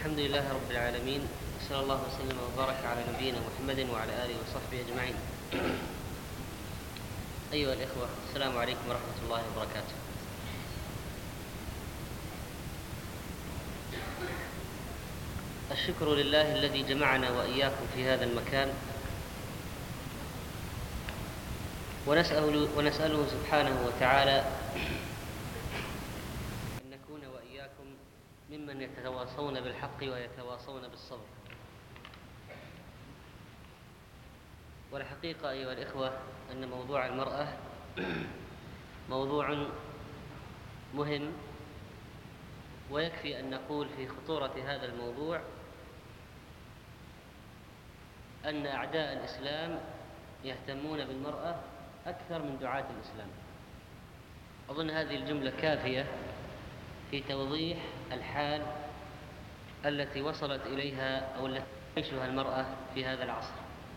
الحمد لله رب العالمين، صلى الله وسلم وبارك على نبينا محمد وعلى آله وصحبه أجمعين. أيها الإخوة، السلام عليكم ورحمة الله وبركاته. الشكر لله الذي جمعنا وإياكم في هذا المكان، ونسأله سبحانه وتعالى أن نكون وإياكم ممن يتواصون بالحق ويتواصون بالصبر. والحقيقة أيها الإخوة أن موضوع المرأة موضوع مهم، ويكفي أن نقول في خطورة هذا الموضوع أن أعداء الإسلام يهتمون بالمرأة أكثر من دعاة الإسلام. أظن هذه الجملة كافية في توضيح الحال التي وصلت إليها أو التي تعيشها المرأة في هذا العصر.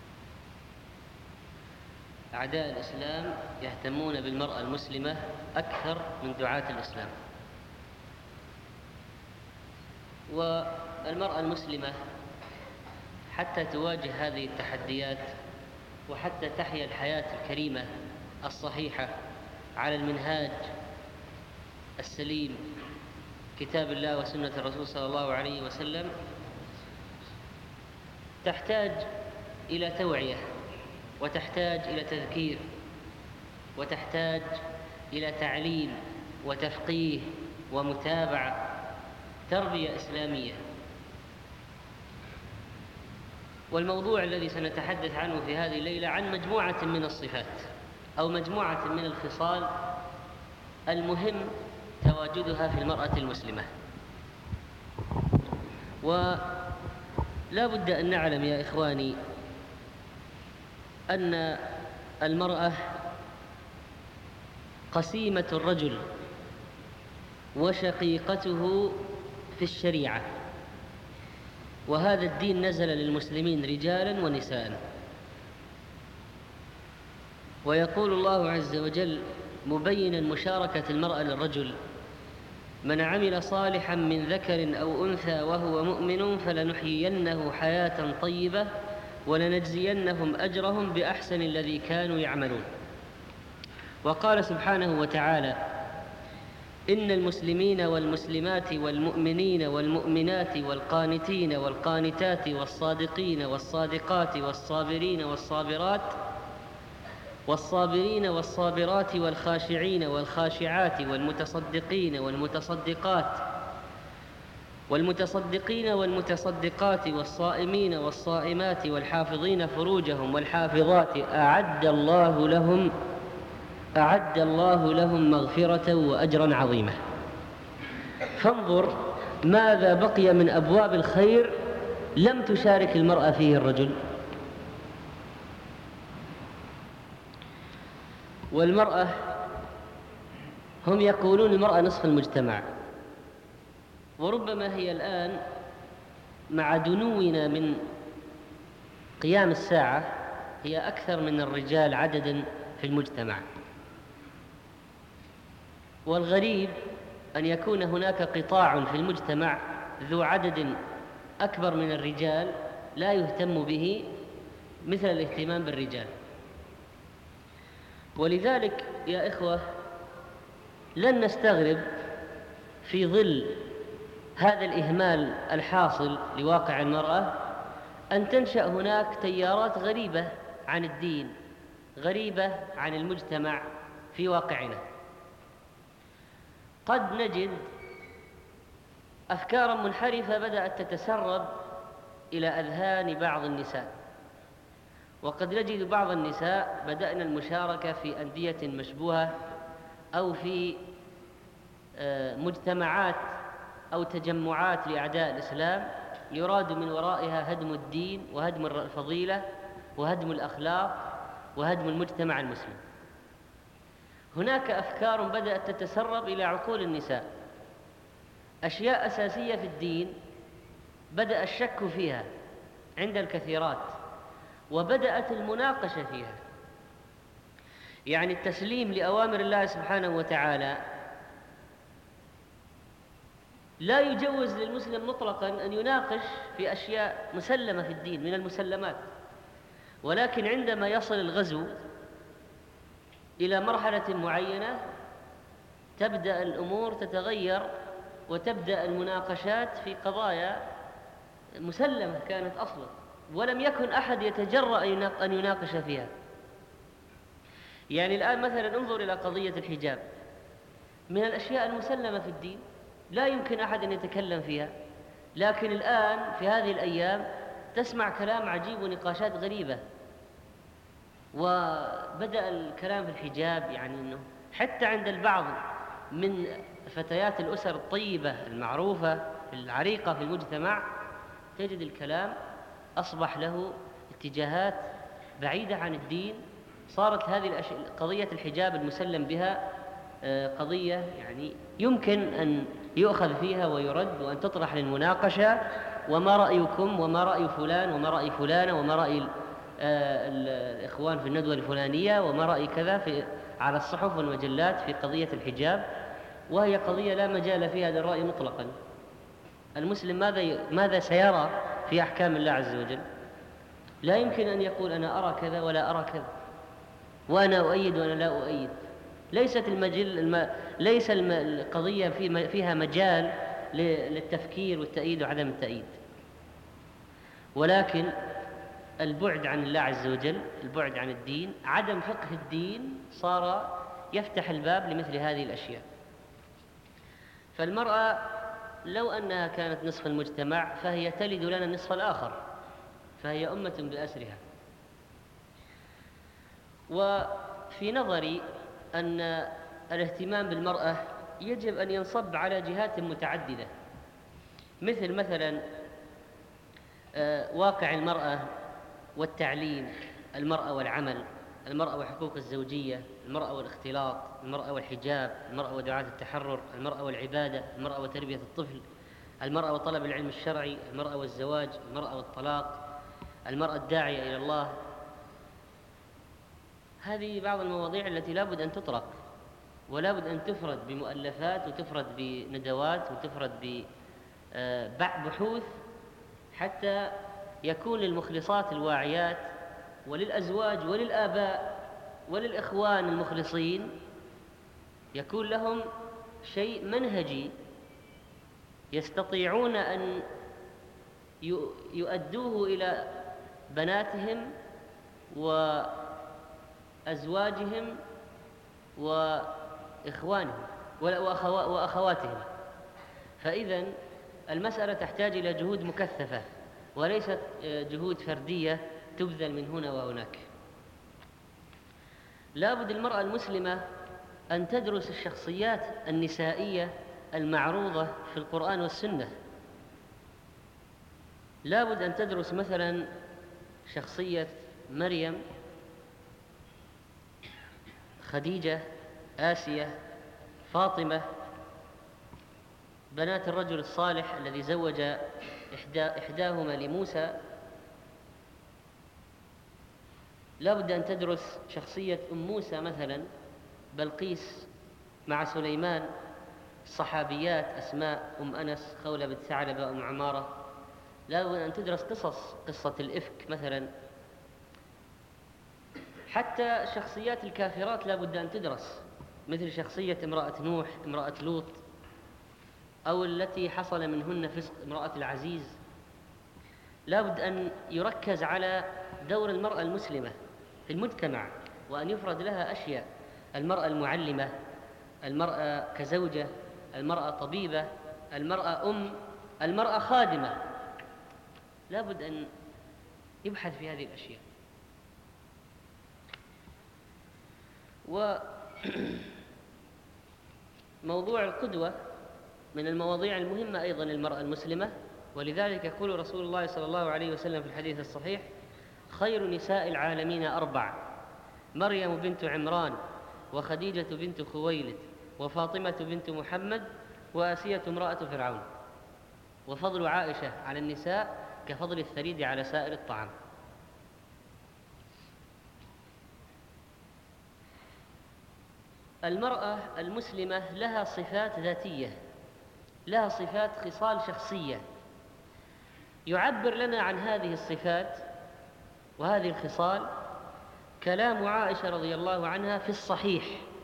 أعداء الإسلام يهتمون بالمرأة المسلمة أكثر من دعاة الإسلام. والمرأة المسلمة حتى تواجه هذه التحديات وحتى تحيا الحياة الكريمة الصحيحة على المنهاج السليم كتاب الله وسنة الرسول صلى الله عليه وسلم، تحتاج إلى توعية، وتحتاج إلى تذكير، وتحتاج إلى تعليم وتفقيه ومتابعة، تربية إسلامية. والموضوع الذي سنتحدث عنه في هذه الليلة عن مجموعة من الصفات أو مجموعة من الخصال المهم تواجدها في المرأة المسلمة. ولا بد أن نعلم يا إخواني أن المرأة قسيمة الرجل وشقيقته في الشريعة، وهذا الدين نزل للمسلمين رجالا ونساء. ويقول الله عز وجل مبينا مشاركة المرأة للرجل: من عمل صالحا من ذكر أو أنثى وهو مؤمن فلنحيينه حياة طيبة ولنجزينهم أجرهم بأحسن الذي كانوا يعملون. وقال سبحانه وتعالى: إن المسلمين والمسلمات والمؤمنين والمؤمنات والقانتين والقانتات والصادقين والصادقات والصابرين والصابرات والخاشعين والخاشعات والمتصدقين والمتصدقات والصائمين والصائمات والحافظين فروجهم والحافظات أعد الله لهم مغفرة وأجرا عظيما. فانظر ماذا بقي من أبواب الخير لم تشارك المرأة فيه الرجل. والمرأة هم يقولون المرأة نصف المجتمع، وربما هي الآن مع دنونا من قيام الساعة هي أكثر من الرجال عددا في المجتمع. والغريب أن يكون هناك قطاع في المجتمع ذو عدد أكبر من الرجال لا يهتم به مثل الاهتمام بالرجال. ولذلك يا إخوة لن نستغرب في ظل هذا الإهمال الحاصل لواقع المرأة أن تنشأ هناك تيارات غريبة عن الدين، غريبة عن المجتمع في واقعنا. قد نجد أفكارا منحرفة بدأت تتسرب إلى أذهان بعض النساء، وقد نجد بعض النساء بدأنا المشاركة في أندية مشبوهة أو في مجتمعات أو تجمعات لأعداء الإسلام يراد من ورائها هدم الدين وهدم الفضيلة وهدم الأخلاق وهدم المجتمع المسلم. هناك أفكار بدأت تتسرب إلى عقول النساء، أشياء أساسية في الدين بدأ الشك فيها عند الكثيرات، وبدأت المناقشة فيها. يعني التسليم لأوامر الله سبحانه وتعالى لا يجوز للمسلم مطلقا أن يناقش في أشياء مسلمة في الدين من المسلمات، ولكن عندما يصل الغزو إلى مرحلة معينة تبدأ الأمور تتغير، وتبدأ المناقشات في قضايا مسلمة كانت أصلا ولم يكن أحد يتجرأ أن يناقش فيها. يعني الآن مثلا انظر إلى قضية الحجاب، من الأشياء المسلمة في الدين لا يمكن أحد أن يتكلم فيها، لكن الآن في هذه الأيام تسمع كلام عجيب ونقاشات غريبة، وبدأ الكلام في الحجاب، يعني أنه حتى عند البعض من فتيات الأسر الطيبة المعروفة العريقة في المجتمع تجد الكلام أصبح له اتجاهات بعيدة عن الدين. صارت هذه قضية الحجاب المسلم بها قضية يعني يمكن أن يؤخذ فيها ويرد، وأن تطرح للمناقشة، وما رأيكم وما رأي فلان وما رأي فلانة وما رأي الإخوان في الندوة الفلانية وما رأي كذا على الصحف والمجلات في قضية الحجاب، وهي قضية لا مجال فيها للرأي مطلقا. المسلم ماذا سيرى في أحكام الله عز وجل؟ لا يمكن أن يقول أنا أرى كذا ولا أرى كذا، وأنا أؤيد وأنا لا أؤيد. ليس القضية فيها مجال للتفكير والتأييد وعدم التأييد، ولكن البعد عن الله عز وجل، البعد عن الدين، عدم فقه الدين صار يفتح الباب لمثل هذه الأشياء. فالمرأة لو أنها كانت نصف المجتمع فهي تلد لنا النصف الآخر، فهي أمة بأسرها. وفي نظري أن الاهتمام بالمرأة يجب أن ينصب على جهات متعددة، مثلا واقع المرأة والتعليم، المرأة والعمل، المرأة وحقوق الزوجية، المرأة والاختلاط، المرأة والحجاب، المرأة ودعاة التحرر، المرأة والعبادة، المرأة وتربية الطفل، المرأة وطلب العلم الشرعي، المرأة والزواج، المرأة والطلاق، المرأة الداعية إلى الله. هذه بعض المواضيع التي لا بد أن تطرق، ولا بد أن تفرد بمؤلفات وتفرد بندوات وتفرد ببحوث، حتى يكون للمخلصات الواعيات وللأزواج وللآباء وللإخوان المخلصين يكون لهم شيء منهجي يستطيعون أن يؤدوه إلى بناتهم وأزواجهم وإخوانهم وأخواتهم. فإذا المسألة تحتاج إلى جهود مكثفة وليست جهود فردية تبذل من هنا وهناك. لا بد المرأة المسلمة أن تدرس الشخصيات النسائية المعروضة في القرآن والسنة. لا بد أن تدرس مثلا شخصية مريم، خديجة، آسية، فاطمة، بنات الرجل الصالح الذي زوج إحداهما لموسى. لا بد أن تدرس شخصية أم موسى مثلا، بلقيس مع سليمان، الصحابيات أسماء، أم أنس، خولة بنت ثعلبة، أم عمارة. لا بد أن تدرس قصة الإفك مثلا. حتى شخصيات الكافرات لا بد أن تدرس، مثل شخصية امرأة نوح، امرأة لوط، أو التي حصل منهن فسق، امرأة العزيز. لا بد أن يركز على دور المرأة المسلمة في المجتمع، وأن يفرد لها أشياء: المرأة المعلمة، المرأة كزوجة، المرأة طبيبة، المرأة أم، المرأة خادمة. لا بد أن يبحث في هذه الأشياء. وموضوع القدوة من المواضيع المهمة أيضا للمرأة المسلمة، ولذلك يقول رسول الله صلى الله عليه وسلم في الحديث الصحيح: خير نساء العالمين 4: مريم بنت عمران، وخديجة بنت خويلد، وفاطمة بنت محمد، وآسية امرأة فرعون. وفضل عائشة على النساء كفضل الثريد على سائر الطعام. المرأة المسلمة لها صفات ذاتية لها صفات خصال شخصية، يعبر لنا عن هذه الصفات وهذه الخصال كلام عائشة رضي الله عنها في الصحيح.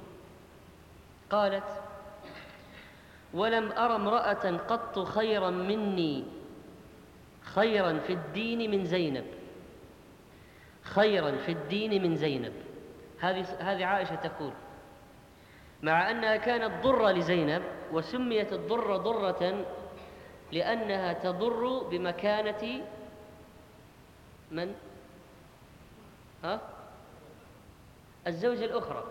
قالت: ولم أر امرأة قط خيرا مني خيرا في الدين من زينب. خيرا في الدين من زينب، هذه عائشة تقول، مع أنها كانت ضرة لزينب، وسميت الضرة ضرة لأنها تضر بمكانة من؟ الزوجة الأخرى،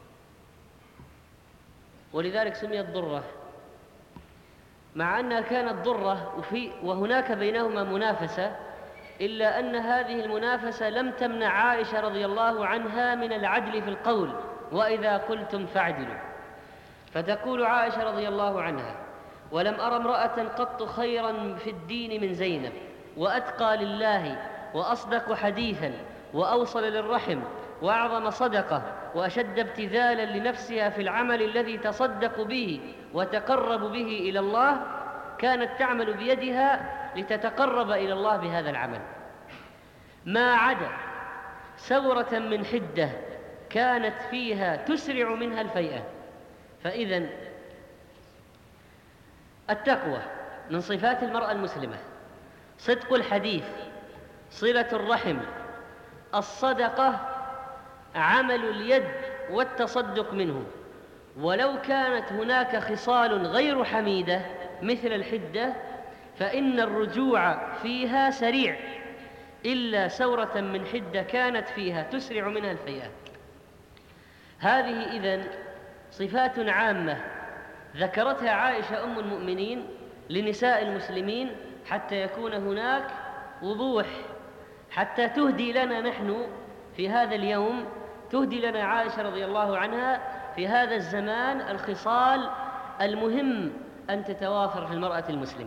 ولذلك سميت ضرة، مع أنها كانت ضرة وهناك بينهما منافسة، إلا أن هذه المنافسة لم تمنع عائشة رضي الله عنها من العدل في القول: وإذا قلتم فاعدلوا. فتقول عائشة رضي الله عنها: ولم أر امرأة قط خيرا في الدين من زينب، وأتقى لله، وأصدق حديثا، وأوصل للرحم، وأعظم صدقة، وأشد ابتذالا لنفسها في العمل الذي تصدق به وتقرب به إلى الله. كانت تعمل بيدها لتتقرب إلى الله بهذا العمل، ما عدا ثورة من حدة كانت فيها تسرع منها الفيئة. فإذن التقوى من صفات المرأة المسلمة، صدق الحديث، صلة الرحم، الصدقة، عمل اليد والتصدق منه. ولو كانت هناك خصال غير حميدة مثل الحدة فإن الرجوع فيها سريع، إلا ثورة من حدة كانت فيها تسرع منها الفيئة. هذه إذن صفات عامة ذكرتها عائشة أم المؤمنين لنساء المسلمين حتى يكون هناك وضوح، حتى تهدي لنا نحن في هذا اليوم، تهدي لنا عائشة رضي الله عنها في هذا الزمان الخصال المهم أن تتوافر في المرأة المسلمة.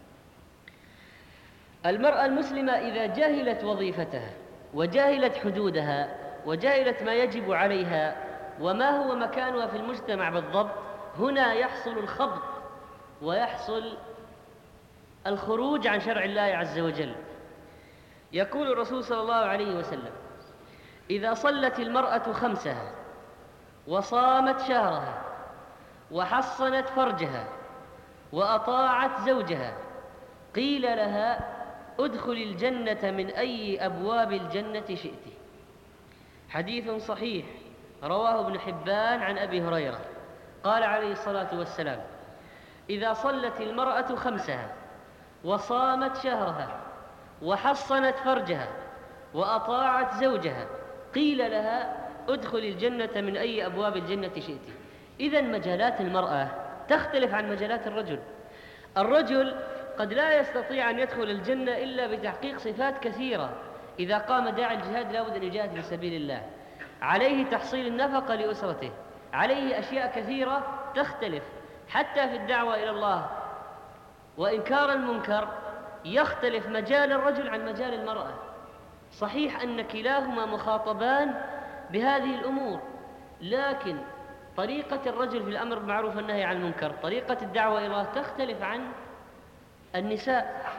المرأة المسلمة إذا جهلت وظيفتها وجهلت حدودها وجهلت ما يجب عليها وما هو مكانها في المجتمع بالضبط، هنا يحصل الخبط ويحصل الخروج عن شرع الله عز وجل. يقول الرسول صلى الله عليه وسلم: إذا صلت المرأة خمسها وصامت شهرها وحصنت فرجها وأطاعت زوجها قيل لها: ادخل الجنة من أي أبواب الجنة شئت. حديث صحيح رواه ابن حبان عن أبي هريرة قال عليه الصلاة والسلام: إذا صلت المرأة خمسها وصامت شهرها وحصنت فرجها وأطاعت زوجها قيل لها: ادخل الجنة من أي أبواب الجنة شئت. إذن مجالات المرأة تختلف عن مجالات الرجل. الرجل قد لا يستطيع أن يدخل الجنة إلا بتحقيق صفات كثيرة. إذا قام داعي الجهاد لا بد أن يجاهد في سبيل الله، عليه تحصيل النفقة لأسرته، عليه أشياء كثيرة تختلف. حتى في الدعوة إلى الله وإنكار المنكر يختلف مجال الرجل عن مجال المرأة. صحيح أن كلاهما مخاطبان بهذه الأمور، لكن طريقة الرجل في الأمر بالمعروف والنهي عن المنكر، طريقة الدعوة إلى الله تختلف عن النساء.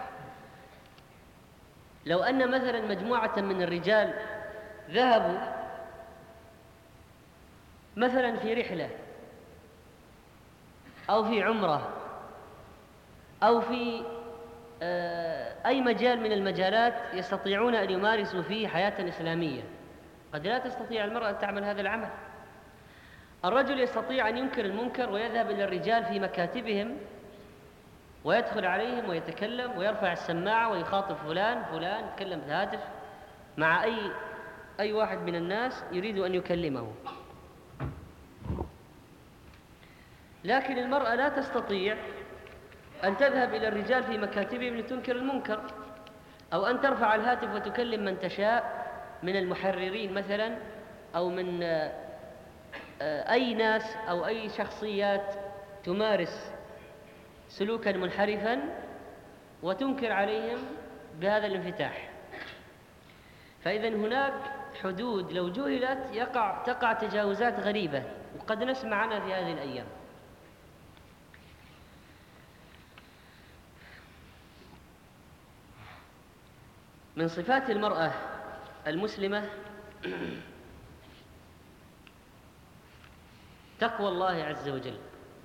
لو أن مثلا مجموعة من الرجال ذهبوا مثلا في رحلة أو في عمرة أو في أي مجال من المجالات يستطيعون أن يمارسوا فيه حياة إسلامية، قد لا تستطيع المرأة أن تعمل هذا العمل. الرجل يستطيع أن ينكر المنكر ويذهب إلى الرجال في مكاتبهم ويدخل عليهم ويتكلم ويرفع السماعة ويخاطب فلان يتكلم بالهاتف مع أي واحد من الناس يريد أن يكلمه. لكن المرأة لا تستطيع أن تذهب إلى الرجال في مكاتبهم لتنكر المنكر، أو أن ترفع الهاتف وتكلم من تشاء من المحررين مثلا، أو من أي ناس أو أي شخصيات تمارس سلوكا منحرفا وتنكر عليهم بهذا الانفتاح. فإذا هناك حدود لو جهلت تقع تجاوزات غريبة وقد نسمع عنها في هذه الأيام. من صفات المرأة المسلمة تقوى الله عز وجل،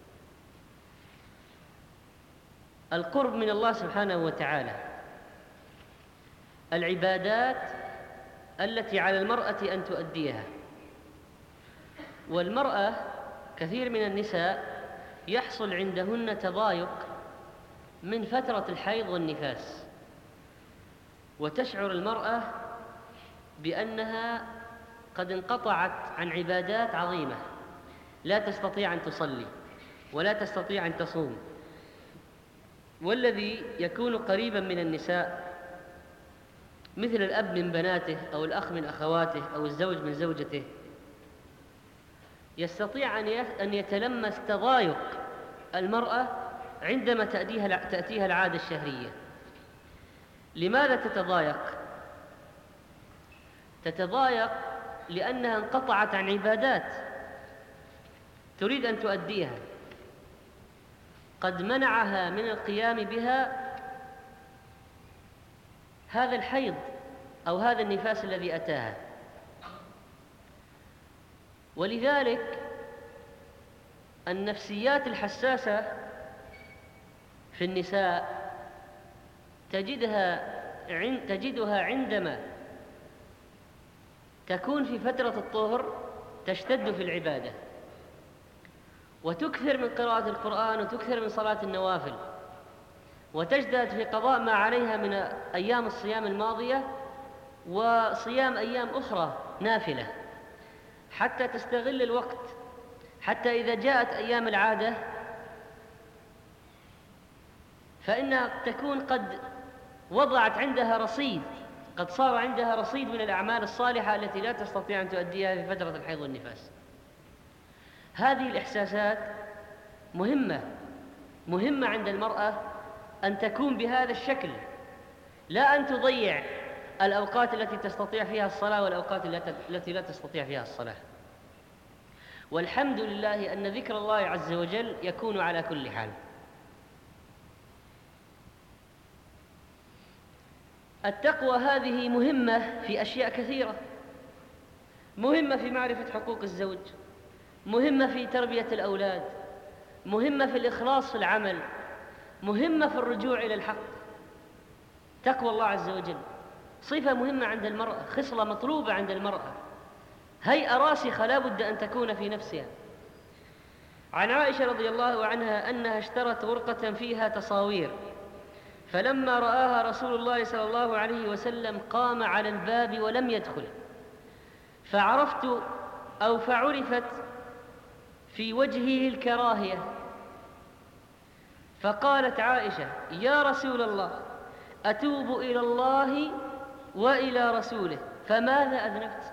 القرب من الله سبحانه وتعالى، العبادات التي على المرأة أن تؤديها. والمرأة كثير من النساء يحصل عندهن تضايق من فترة الحيض والنفاس، وتشعر المرأة بأنها قد انقطعت عن عبادات عظيمة، لا تستطيع أن تصلي ولا تستطيع أن تصوم. والذي يكون قريبا من النساء مثل الأب من بناته أو الأخ من أخواته أو الزوج من زوجته يستطيع أن يتلمس تضايق المرأة عندما تأتيها العادة الشهرية. لماذا تتضايق؟ تتضايق لأنها انقطعت عن عبادات تريد أن تؤديها، قد منعها من القيام بها هذا الحيض أو هذا النفاس الذي أتاها. ولذلك النفسيات الحساسة في النساء تجدها عندما تكون في فترة الطهر تشتد في العبادة وتكثر من قراءة القرآن وتكثر من صلاة النوافل، وتجتهد في قضاء ما عليها من أيام الصيام الماضية وصيام أيام أخرى نافلة حتى تستغل الوقت، حتى إذا جاءت أيام العادة فإنها تكون قد وضعت عندها رصيد، قد صار عندها رصيد من الأعمال الصالحة التي لا تستطيع أن تؤديها في فترة الحيض والنفاس. هذه الإحساسات مهمة عند المرأة أن تكون بهذا الشكل، لا أن تضيع الأوقات التي تستطيع فيها الصلاة والأوقات التي لا تستطيع فيها الصلاة. والحمد لله أن ذكر الله عز وجل يكون على كل حال. التقوى هذه مهمة في أشياء كثيرة، مهمة في معرفة حقوق الزوج، مهمة في تربية الأولاد، مهمة في الإخلاص في العمل، مهمة في الرجوع إلى الحق. تقوى الله عز وجل صفة مهمة عند المرأة، خصلة مطلوبة عند المرأة، هيئة راسخة لا بد أن تكون في نفسها. عن عائشة رضي الله عنها أنها اشترت ورقة فيها تصاوير، فلما رآها رسول الله صلى الله عليه وسلم قام على الباب ولم يدخل، فعرفت في وجهه الكراهية، فقالت عائشة: يا رسول الله، أتوب إلى الله وإلى رسوله، فماذا أذنبت؟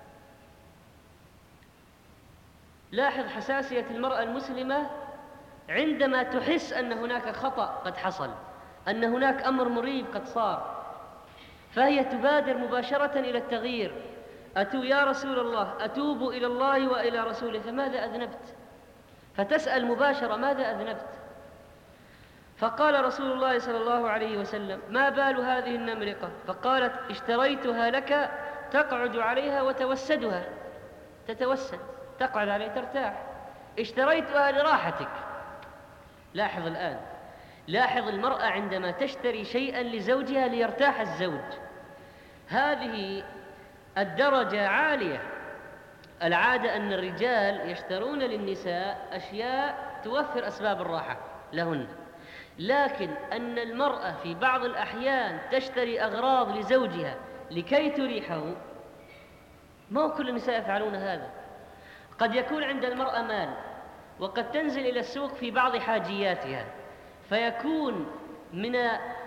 لاحظ حساسية المرأة المسلمة عندما تحس أن هناك خطأ قد حصل، أن هناك أمر مريب قد صار، فهي تبادر مباشرة إلى التغيير. يا رسول الله، أتوب إلى الله وإلى رسوله، فماذا أذنبت؟ فتسأل مباشرة: ماذا أذنبت؟ فقال رسول الله صلى الله عليه وسلم: ما بال هذه النمرقة؟ فقالت: اشتريتها لك تقعد عليها وتوسدها، تتوسد، تقعد عليها ترتاح، اشتريتها لراحتك. لاحظ الآن، لاحظ المرأة عندما تشتري شيئا لزوجها ليرتاح الزوج، هذه الدرجة عالية. العادة أن الرجال يشترون للنساء أشياء توفر أسباب الراحة لهن، لكن أن المرأة في بعض الأحيان تشتري أغراض لزوجها لكي تريحه، ما كل النساء يفعلون هذا. قد يكون عند المرأة مال وقد تنزل إلى السوق في بعض حاجياتها، فيكون من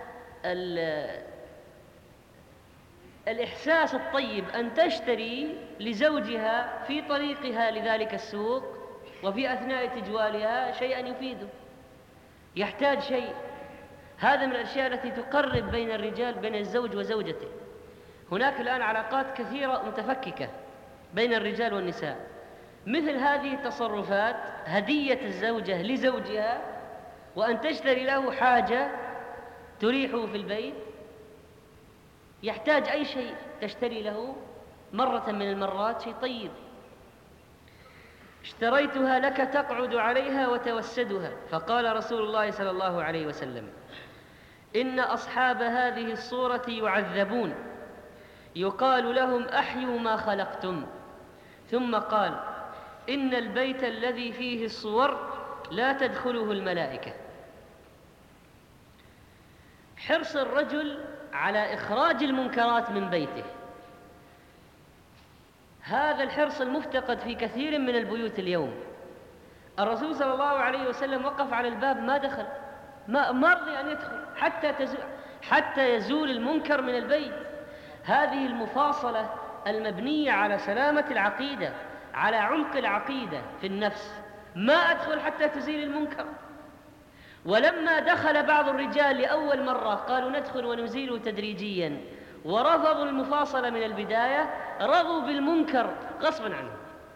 الإحساس الطيب أن تشتري لزوجها في طريقها لذلك السوق وفي أثناء تجوالها شيئا يفيده، يحتاج شيء. هذا من الأشياء التي تقرب بين الرجال، بين الزوج وزوجته. هناك الآن علاقات كثيرة متفككة بين الرجال والنساء، مثل هذه التصرفات، هدية الزوجة لزوجها وأن تشتري له حاجة تريحه في البيت، يحتاج أي شيء تشتري له مرة من المرات شيء طيب. اشتريتها لك تقعد عليها وتوسدها. فقال رسول الله صلى الله عليه وسلم: إن أصحاب هذه الصورة يعذبون، يقال لهم أحيوا ما خلقتم. ثم قال: إن البيت الذي فيه الصور لا تدخله الملائكة. حرص الرجل على إخراج المنكرات من بيته، هذا الحرص المفتقد في كثير من البيوت اليوم. الرسول صلى الله عليه وسلم وقف على الباب ما دخل، ما رضي أن يدخل حتى يزول المنكر من البيت. هذه المفاصلة المبنية على سلامة العقيدة، على عمق العقيدة في النفس، ما أدخل حتى تزيل المنكر. ولما دخل بعض الرجال لأول مرة قالوا ندخل ونزيله تدريجيا، ورفضوا المفاصلة من البداية، رضوا بالمنكر غصبا عنهم.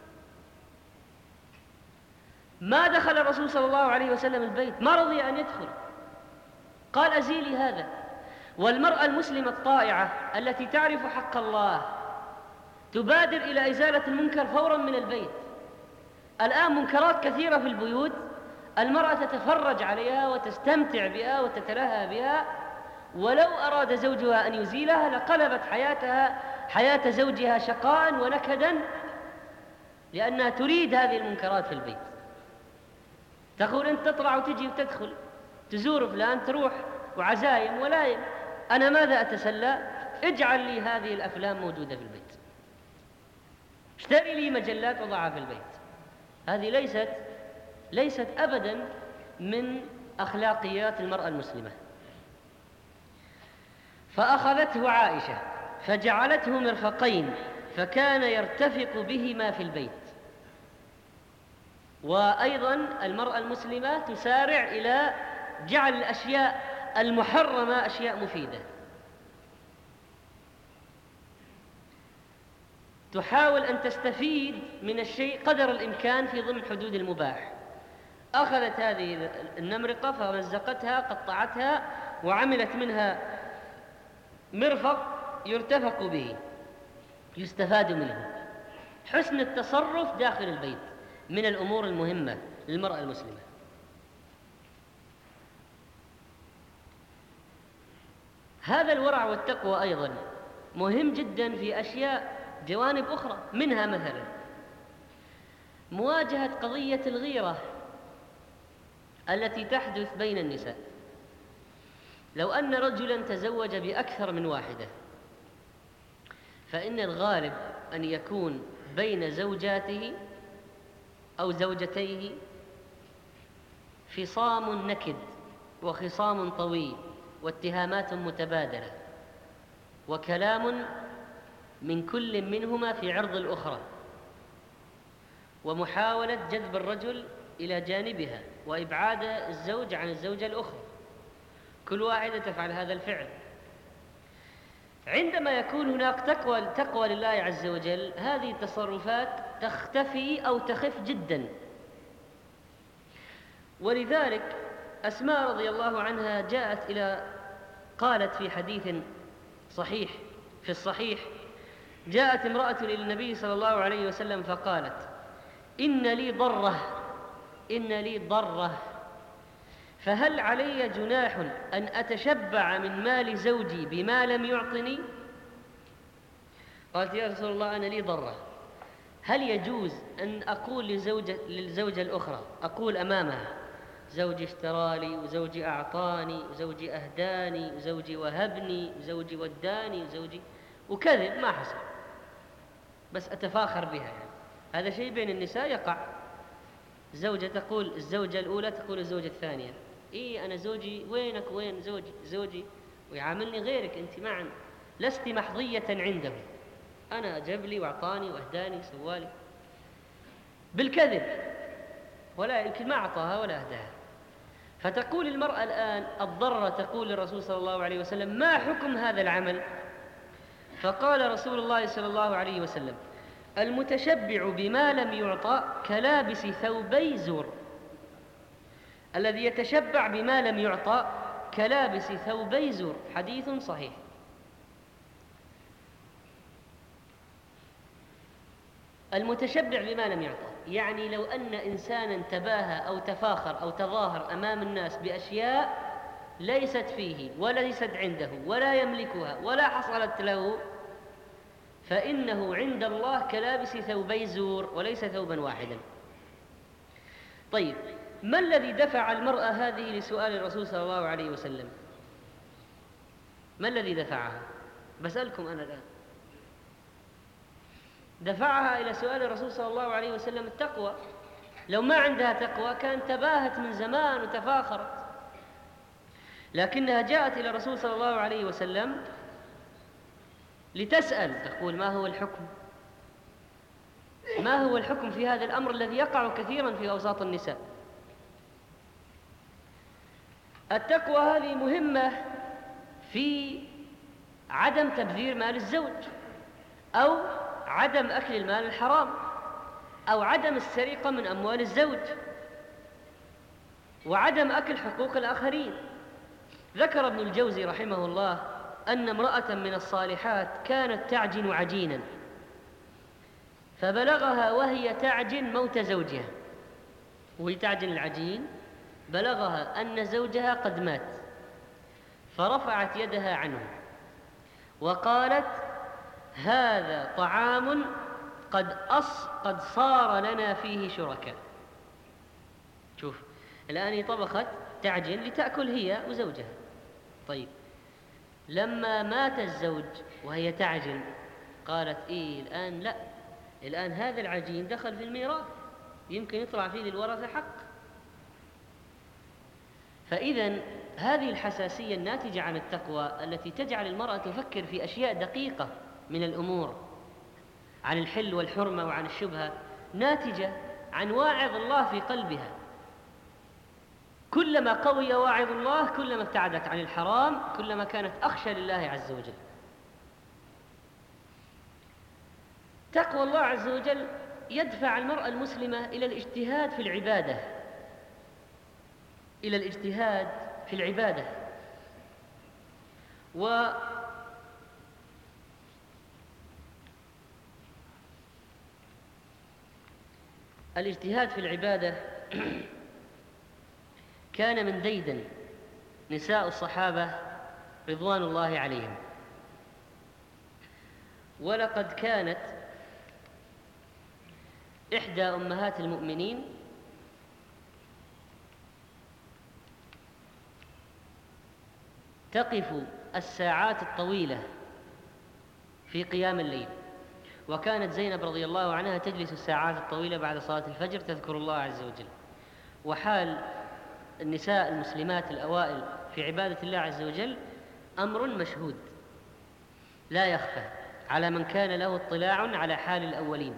ما دخل الرسول صلى الله عليه وسلم البيت، ما رضي أن يدخل، قال أزيلي هذا. والمرأة المسلمة الطائعة التي تعرف حق الله تبادر إلى إزالة المنكر فورا من البيت. الآن منكرات كثيرة في البيوت، المرأة تتفرج عليها وتستمتع بها وتتلهى بها، ولو أراد زوجها أن يزيلها لقلبت حياة زوجها شقاء ونكدا، لأنها تريد هذه المنكرات في البيت. تقول أنت تطلع وتجي وتدخل، تزور فلان، تروح وعزايم ولايم، أنا ماذا أتسلى؟ اجعل لي هذه الأفلام موجودة في البيت، اشتري لي مجلات وضعها في البيت. هذه ليست أبدا من أخلاقيات المرأة المسلمة. فأخذته عائشة فجعلته مرفقين، فكان يرتفق بهما في البيت. وأيضا المرأة المسلمة تسارع إلى جعل الأشياء المحرمة أشياء مفيدة، تحاول أن تستفيد من الشيء قدر الإمكان في ضمن حدود المباح. أخذت هذه النمرقة فمزقتها، قطعتها، وعملت منها مرفق يرتفق به، يستفاد منه. حسن التصرف داخل البيت من الأمور المهمة للمرأة المسلمة. هذا الورع والتقوى أيضا مهم جدا في أشياء جوانب أخرى، منها مثلا مواجهة قضية الغيرة التي تحدث بين النساء. لو أن رجلا تزوج بأكثر من واحدة، فإن الغالب أن يكون بين زوجاته أو زوجتيه فصام نكد وخصام طويل واتهامات متبادلة وكلام من كل منهما في عرض الأخرى، ومحاولة جذب الرجل إلى جانبها وإبعاد الزوج عن الزوجة الأخرى، كل واحدة تفعل هذا الفعل. عندما يكون هناك تقوى لله عز وجل، هذه التصرفات تختفي أو تخف جدا. ولذلك أسماء رضي الله عنها قالت في حديث في الصحيح: جاءت امرأة للنبي صلى الله عليه وسلم فقالت: إن لي ضرة فهل علي جناح أن أتشبع من مال زوجي بما لم يعطني؟ قالت: يا رسول الله أنا لي ضرة، هل يجوز أن أقول للزوجة الأخرى، أقول أمامها: زوجي اشترى لي، وزوجي أعطاني، وزوجي أهداني، وزوجي وهبني، وزوجي وداني، وزوجي، وكذب ما حصل، بس أتفاخر بها يعني. هذا شيء بين النساء يقع. الزوجة الأولى تقول الزوجة الثانية: إيه أنا زوجي وينك وين زوجي ويعاملني غيرك، أنت معا لست محظية عنده، أنا جاب لي وأعطاني وأهداني سوالي، بالكذب، ولا يمكن ما أعطاها ولا أهداها. فتقول المرأة الآن الضرة تقول للرسول صلى الله عليه وسلم: ما حكم هذا العمل؟ فقال رسول الله صلى الله عليه وسلم: المتشبع بما لم يعطى كلابس ثوبي زور. الذي يتشبع بما لم يعطى كلابس ثوبي زور. حديث صحيح. المتشبع بما لم يعطى، يعني لو أن إنسانا تباهى أو تفاخر أو تظاهر أمام الناس بأشياء ليست فيه وليست عنده ولا يملكها ولا حصلت له، فإنه عند الله كلابس ثوبي زور وليس ثوبا واحدا. طيب، ما الذي دفع المرأة هذه لسؤال الرسول صلى الله عليه وسلم؟ ما الذي دفعها؟ بسألكم أنا الآن. دفعها إلى سؤال الرسول صلى الله عليه وسلم التقوى. لو ما عندها تقوى كانت تباهت من زمان وتفاخرت، لكنها جاءت إلى الرسول صلى الله عليه وسلم لتسأل، تقول: ما هو الحكم؟ ما هو الحكم في هذا الأمر الذي يقع كثيرا في أوساط النساء؟ التقوى هذه مهمة في عدم تبذير مال الزوج، أو عدم أكل المال الحرام، أو عدم السرقة من أموال الزوج، وعدم أكل حقوق الآخرين. ذكر ابن الجوزي رحمه الله أن امرأة من الصالحات كانت تعجن عجينا، فبلغها وهي تعجن موت زوجها، وهي تعجن العجين بلغها أن زوجها قد مات، فرفعت يدها عنه وقالت: هذا طعام قد صار لنا فيه شركاء. شوف، الآن هي طبخت تعجن لتأكل هي وزوجها. طيب، لما مات الزوج وهي تعجن قالت: الآن لا، الآن هذا العجين دخل في الميراث، يمكن يطلع فيه للورثة حق. فإذا هذه الحساسية الناتجة عن التقوى التي تجعل المرأة تفكر في أشياء دقيقة من الأمور، عن الحل والحرمة وعن الشبهة، ناتجة عن واعظ الله في قلبها. كلما قوي واعظ الله كلما ابتعدت عن الحرام، كلما كانت أخشى لله عز وجل. تقوى الله عز وجل يدفع المرأة المسلمة إلى الاجتهاد في العبادة، إلى الاجتهاد في العبادة. والاجتهاد في العبادة كان من ديدن نساء الصحابة رضوان الله عليهم. ولقد كانت إحدى أمهات المؤمنين تقف الساعات الطويلة في قيام الليل، وكانت زينب رضي الله عنها تجلس الساعات الطويلة بعد صلاة الفجر تذكر الله عز وجل. وحال النساء المسلمات الأوائل في عبادة الله عز وجل أمر مشهود لا يخفى على من كان له اطلاع على حال الأولين.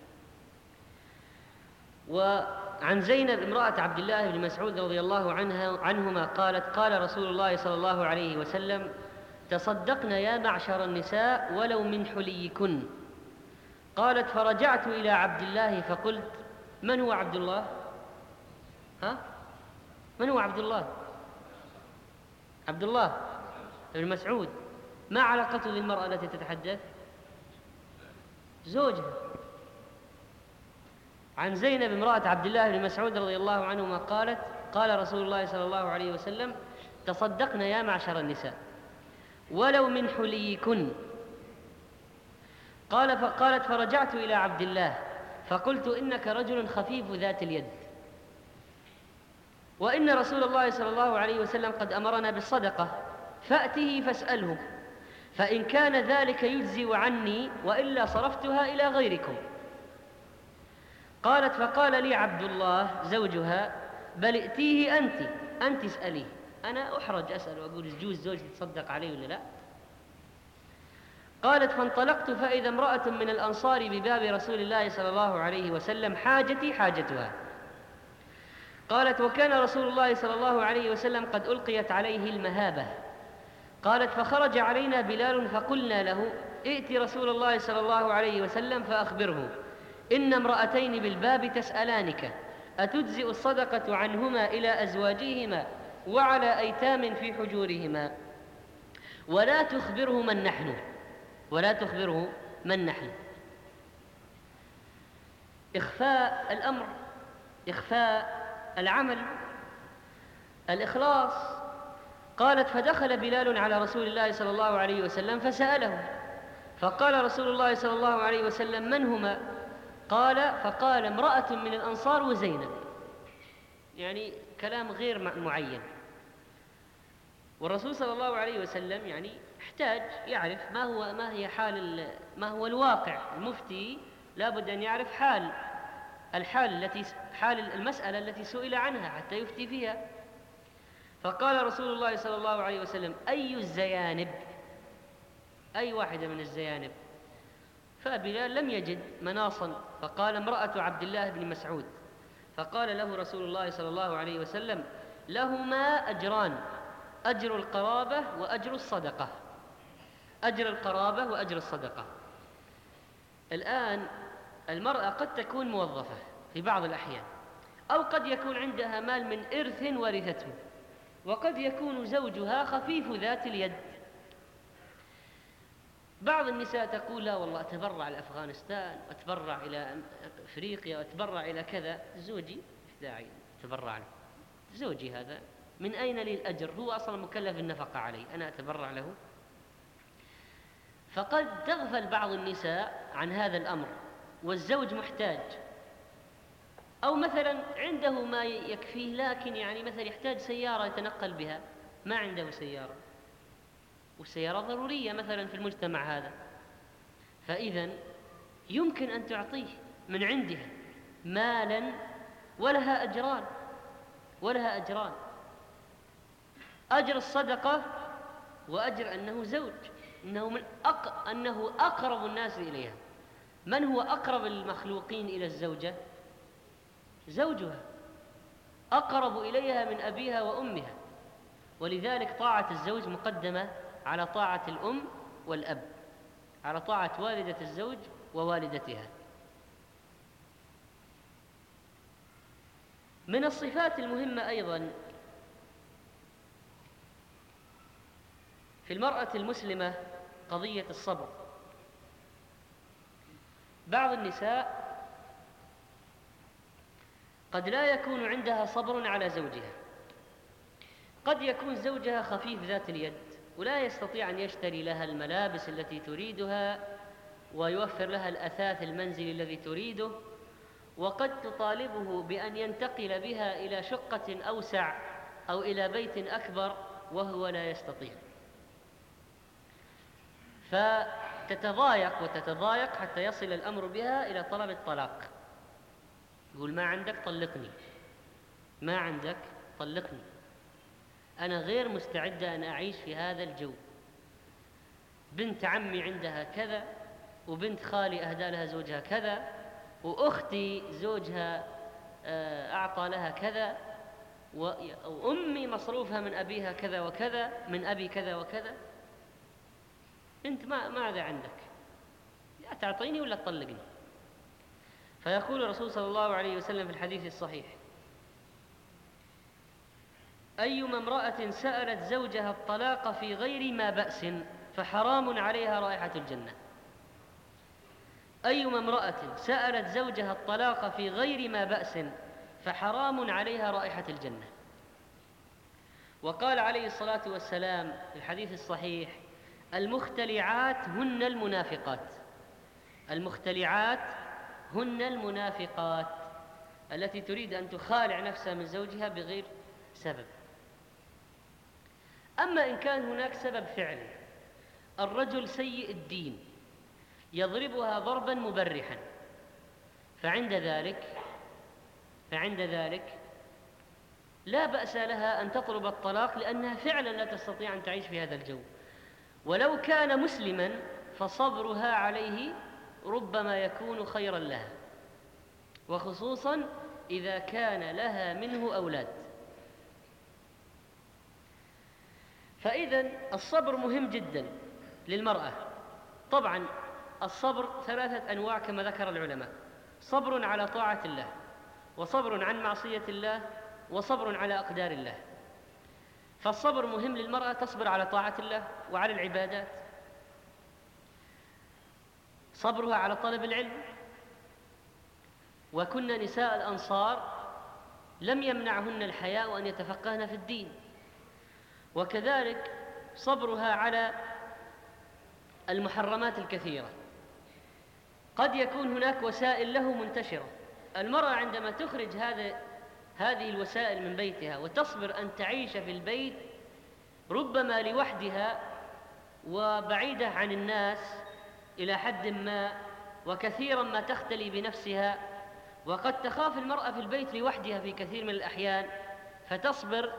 وعن زينب امرأة عبد الله بن مسعود رضي الله عنهما قالت: قال رسول الله صلى الله عليه وسلم: تصدقن يا معشر النساء ولو من حليكن. قالت: فرجعت إلى عبد الله فقلت: من هو عبد الله؟ من هو عبد الله؟ عبد الله بن مسعود. ما علاقته بالمرأة التي تتحدث؟ زوجها. عن زينب امرأة عبد الله بن مسعود رضي الله عنهما قالت: قال رسول الله صلى الله عليه وسلم: تصدقن يا معشر النساء ولو من حليكن. قالت: فرجعت إلى عبد الله فقلت: إنك رجل خفيف ذات اليد، وإن رسول الله صلى الله عليه وسلم قد أمرنا بالصدقة، فأته فاسأله، فإن كان ذلك يجزي عني، وإلا صرفتها إلى غيركم. قالت: فقال لي عبد الله زوجها: بل ائتيه أنت اسأليه. أنا أحرج أسأل وأقول يجوز زوجتي تصدق عليه ولا لا؟ قالت: فانطلقت فإذا امرأة من الأنصار بباب رسول الله صلى الله عليه وسلم حاجتي حاجتها. قالت: وكان رسول الله صلى الله عليه وسلم قد ألقيت عليه المهابة. قالت: فخرج علينا بلال فقلنا له: ائت رسول الله صلى الله عليه وسلم فأخبره إن امرأتين بالباب تسألانك أتجزئ الصدقة عنهما إلى أزواجهما وعلى أيتام في حجورهما، ولا تخبره من نحن. إخفاء الأمر، إخفاء العمل، الإخلاص. قالت: فدخل بلال على رسول الله صلى الله عليه وسلم فسأله، فقال رسول الله صلى الله عليه وسلم: من هما؟ فقال: امرأة من الأنصار وزينب. يعني كلام غير معين. والرسول صلى الله عليه وسلم يعني احتاج يعرف ما هو الواقع. المفتي لابد أن يعرف حال المسألة التي سئل عنها حتى يفتي فيها. فقال رسول الله صلى الله عليه وسلم: أي الزيانب؟ أي واحدة من الزيانب؟ فبلال لم يجد مناصا، فقال: امرأة عبد الله بن مسعود. فقال له رسول الله صلى الله عليه وسلم: لهما أجران، أجر القرابة وأجر الصدقة. أجر القرابة وأجر الصدقة. الآن المرأة قد تكون موظفة في بعض الأحيان، أو قد يكون عندها مال من إرث ورثته، وقد يكون زوجها خفيف ذات اليد. بعض النساء تقول: لا والله أتبرع لأفغانستان، أتبرع إلى أفريقيا، أتبرع إلى كذا، زوجي إيش داعي أتبرع له؟ زوجي هذا من أين لي الأجر؟ هو أصلا مكلف النفقة علي، أنا أتبرع له؟ فقد تغفل بعض النساء عن هذا الأمر، والزوج محتاج، أو مثلا عنده ما يكفيه، لكن يعني مثلا يحتاج سيارة يتنقل بها، ما عنده سيارة، والسيارة ضرورية مثلا في المجتمع هذا. فإذن يمكن أن تعطيه من عندها مالا، ولها أجران: أجر الصدقة، وأجر أنه زوج، أنه أقرب الناس إليها. من هو أقرب المخلوقين إلى الزوجة؟ زوجها، أقرب إليها من أبيها وأمها، ولذلك طاعة الزوج مقدمة على طاعة الأم والأب، على طاعة والدة الزوج ووالدتها. من الصفات المهمة أيضا في المرأة المسلمة قضية الصبر. بعض النساء قد لا يكون عندها صبر على زوجها، قد يكون زوجها خفيف ذات اليد ولا يستطيع أن يشتري لها الملابس التي تريدها ويوفر لها الأثاث المنزلي الذي تريده، وقد تطالبه بأن ينتقل بها إلى شقة أوسع أو إلى بيت أكبر وهو لا يستطيع، فتتضايق حتى يصل الأمر بها إلى طلب الطلاق. يقول: ما عندك طلقني، ما عندك طلقني، أنا غير مستعدة أن أعيش في هذا الجو. بنت عمي عندها كذا، وبنت خالي أهدى لها زوجها كذا، وأختي زوجها أعطى لها كذا، وأمي مصروفها من أبيها كذا وكذا، من أبي كذا وكذا. أنت ماذا عندك؟ يا تعطيني ولا تطلقني؟ فيقول الرسول صلى الله عليه وسلم في الحديث الصحيح: أيما امرأة سألت زوجها الطلاق في غير ما بأس فحرام عليها رائحة الجنة. أيما امرأة سألت زوجها الطلاق في غير ما بأس فحرام عليها رائحة الجنة. وقال عليه الصلاة والسلام في الحديث الصحيح: المختلعات هن المنافقات. المختلعات هن المنافقات، التي تريد أن تخالع نفسها من زوجها بغير سبب. أما إن كان هناك سبب فعلي، الرجل سيء الدين يضربها ضربا مبرحا، فعند ذلك لا بأس لها أن تطلب الطلاق، لأنها فعلا لا تستطيع أن تعيش في هذا الجو. ولو كان مسلما فصبرها عليه ربما يكون خيرا لها، وخصوصا إذا كان لها منه أولاد. فإذن الصبر مهم جدا للمرأة. طبعا الصبر 3 أنواع كما ذكر العلماء: صبر على طاعة الله، وصبر عن معصية الله، وصبر على أقدار الله. فالصبر مهم للمرأة، تصبر على طاعة الله وعلى العبادات، صبرها على طلب العلم، وكن نساء الأنصار لم يمنعهن الحياء أن يتفقهن في الدين، وكذلك صبرها على المحرمات الكثيرة. قد يكون هناك وسائل له منتشرة، المرأة عندما تخرج هذه الوسائل من بيتها وتصبر أن تعيش في البيت ربما لوحدها وبعيدة عن الناس إلى حد ما، وكثيرا ما تختلي بنفسها، وقد تخاف المرأة في البيت لوحدها في كثير من الأحيان فتصبر.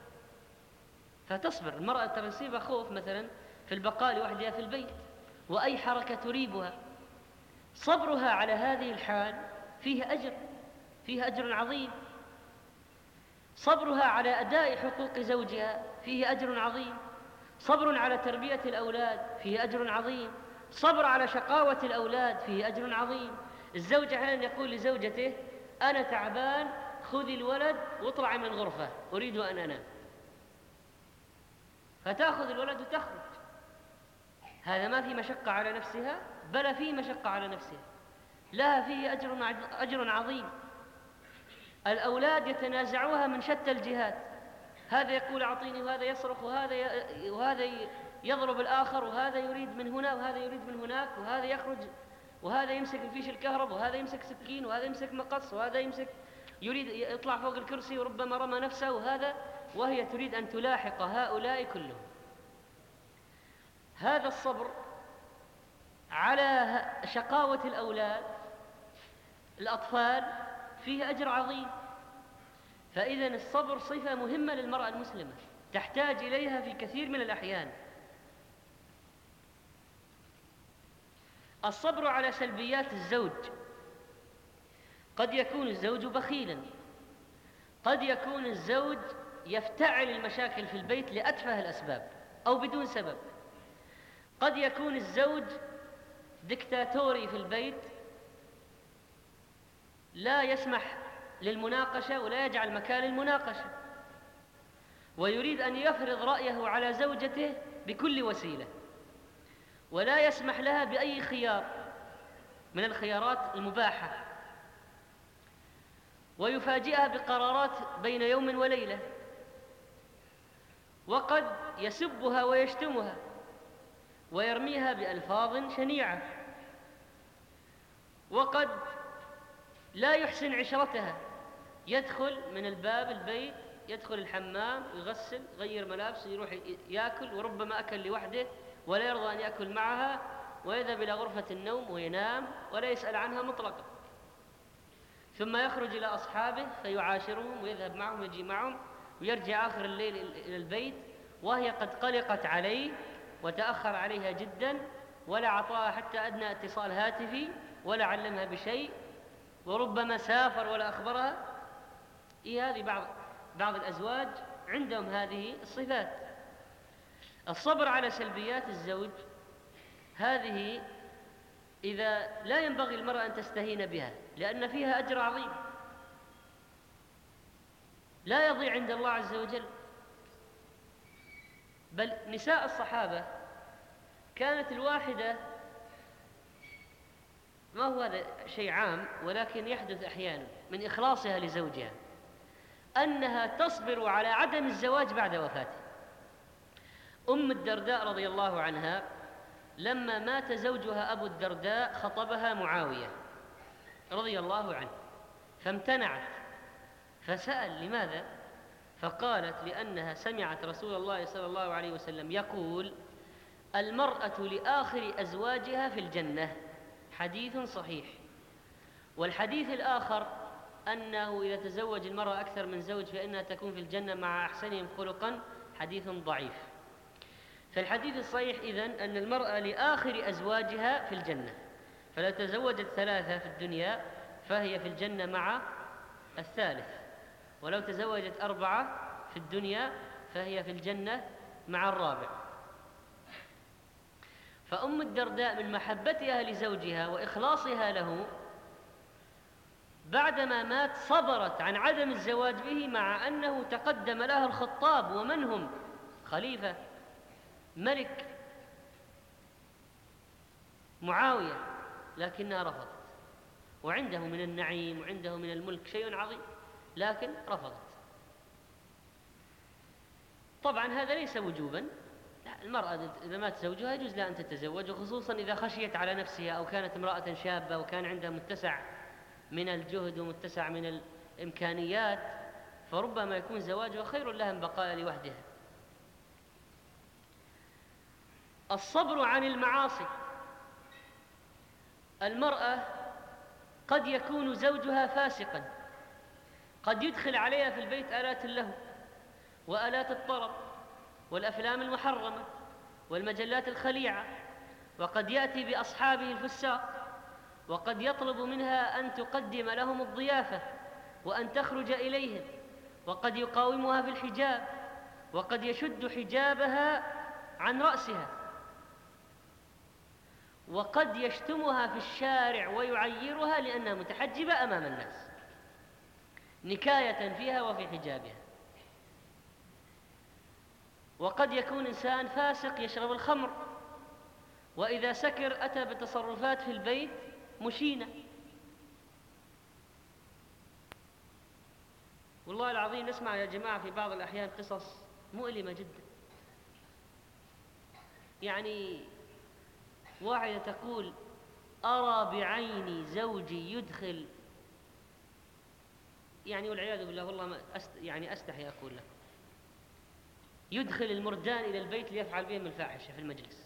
المرأة ترى يصيبها خوف مثلا في البقاء لوحدها في البيت، وأي حركة تريبها. صبرها على هذه الحال فيه أجر عظيم. صبرها على أداء حقوق زوجها فيه أجر عظيم. صبر على تربية الأولاد فيه أجر عظيم. صبر على شقاوة الأولاد فيه أجر عظيم. الزوج أحيانا يقول لزوجته: أنا تعبان، خذي الولد واطلعي من الغرفة، أريد أن أنام، فتأخذ الولد وتخرج. هذا ما في مشقة على نفسها، بل فيه مشقة على نفسها، لها فيه أجر عظيم. الأولاد يتنازعوها من شتى الجهات، هذا يقول أعطيني، وهذا يصرخ، وهذا يضرب الآخر، وهذا يريد من هنا وهذا يريد من هناك، وهذا يخرج، وهذا يمسك الفيش الكهرب، وهذا يمسك سكين، وهذا يمسك مقص، وهذا يريد يطلع فوق الكرسي وربما رمى نفسه، وهي تريد أن تلاحق هؤلاء كلهم. هذا الصبر على شقاوة الأطفال فيه أجر عظيم. فإذا الصبر صفة مهمة للمرأة المسلمة تحتاج إليها في كثير من الأحيان. الصبر على سلبيات الزوج، قد يكون الزوج بخيلا، قد يكون الزوج يفتعل المشاكل في البيت لأتفه الأسباب أو بدون سبب، قد يكون الزوج دكتاتوري في البيت، لا يسمح للمناقشة ولا يجعل مكان للمناقشة، ويريد أن يفرض رأيه على زوجته بكل وسيلة، ولا يسمح لها بأي خيار من الخيارات المباحة، ويفاجئها بقرارات بين يوم وليلة، وقد يسبها ويشتمها ويرميها بألفاظ شنيعة، وقد لا يحسن عشرتها، يدخل من الباب البيت، يدخل الحمام، يغسل، يغير ملابسه، يروح يأكل، وربما أكل لوحده ولا يرضى أن يأكل معها، ويذهب إلى غرفة النوم وينام ولا يسأل عنها مطلقا، ثم يخرج إلى أصحابه فيعاشرهم ويذهب معهم ويجي معهم، ويرجع آخر الليل إلى البيت وهي قد قلقت عليه وتأخر عليها جدا، ولا أعطاها حتى أدنى اتصال هاتفي، ولا علمها بشيء، وربما سافر ولا أخبرها. هذه بعض الأزواج عندهم هذه الصفات. الصبر على سلبيات الزوج هذه إذا لا ينبغي المرأة أن تستهين بها، لأن فيها أجر عظيم لا يضيع عند الله عز وجل. بل نساء الصحابة كانت الواحدة، ما هو هذا شيء عام ولكن يحدث أحيانا، من إخلاصها لزوجها أنها تصبر على عدم الزواج بعد وفاته. أم الدرداء رضي الله عنها لما مات زوجها أبو الدرداء خطبها معاوية رضي الله عنه، فامتنعت، فسأل لماذا؟ فقالت: لأنها سمعت رسول الله صلى الله عليه وسلم يقول: المرأة لآخر أزواجها في الجنة، حديث صحيح. والحديث الآخر أنه إذا تزوج المرأة أكثر من زوج فإنها تكون في الجنة مع أحسنهم خلقا، حديث ضعيف. فالحديث الصحيح إذن أن المرأة لآخر أزواجها في الجنة، فلو تزوجت 3 في الدنيا فهي في الجنة مع الثالث، ولو تزوجت 4 في الدنيا فهي في الجنة مع الرابع. فأم الدرداء من محبتها لزوجها وإخلاصها له بعدما مات صبرت عن عدم الزواج به، مع أنه تقدم لها الخطاب، ومن هم؟ خليفة ملك معاوية، لكنها رفضت وعنده من النعيم وعنده من الملك شيء عظيم، لكن رفضت. طبعا هذا ليس وجوبا، لا، المرأة إذا مات زوجها يجوز لها أن تتزوج، وخصوصا إذا خشيت على نفسها أو كانت امرأة شابة وكان عندها متسع من الجهد ومتسع من الإمكانيات، فربما يكون زواجها خير لها من بقاء لوحدها. الصبر عن المعاصي. المرأة قد يكون زوجها فاسقا، قد يدخل عليها في البيت آلات اللهو وآلات الطرب والأفلام المحرمة والمجلات الخليعة، وقد يأتي بأصحابه الفساق، وقد يطلب منها أن تقدم لهم الضيافة وأن تخرج إليهم، وقد يقاومها في الحجاب، وقد يشد حجابها عن رأسها، وقد يشتمها في الشارع ويعيرها لأنها متحجبة أمام الناس نكاية فيها وفي حجابها. وقد يكون إنسان فاسق يشرب الخمر، وإذا سكر أتى بتصرفات في البيت مشينة. والله العظيم نسمع يا جماعة في بعض الأحيان قصص مؤلمة جدا. يعني واحدة تقول: أرى بعيني زوجي يدخل، يعني والعياذ بالله، والله ما يعني أستحي أقول لك، يدخل المردان إلى البيت ليفعل بهم الفاحشة في المجلس،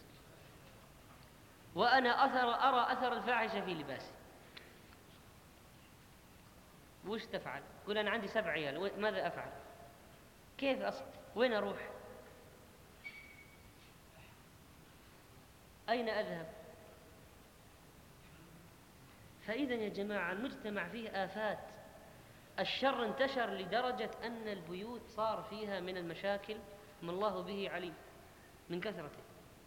وأنا أرى أثر الفاحشة في لباسي. وش تفعل؟ قل أنا عندي 7 عيال، ماذا أفعل؟ كيف أصبر؟ وين أروح؟ أين أذهب؟ فإذا يا جماعة المجتمع فيه آفات، الشر انتشر لدرجة أن البيوت صار فيها من المشاكل ما الله به عليم من كثرته.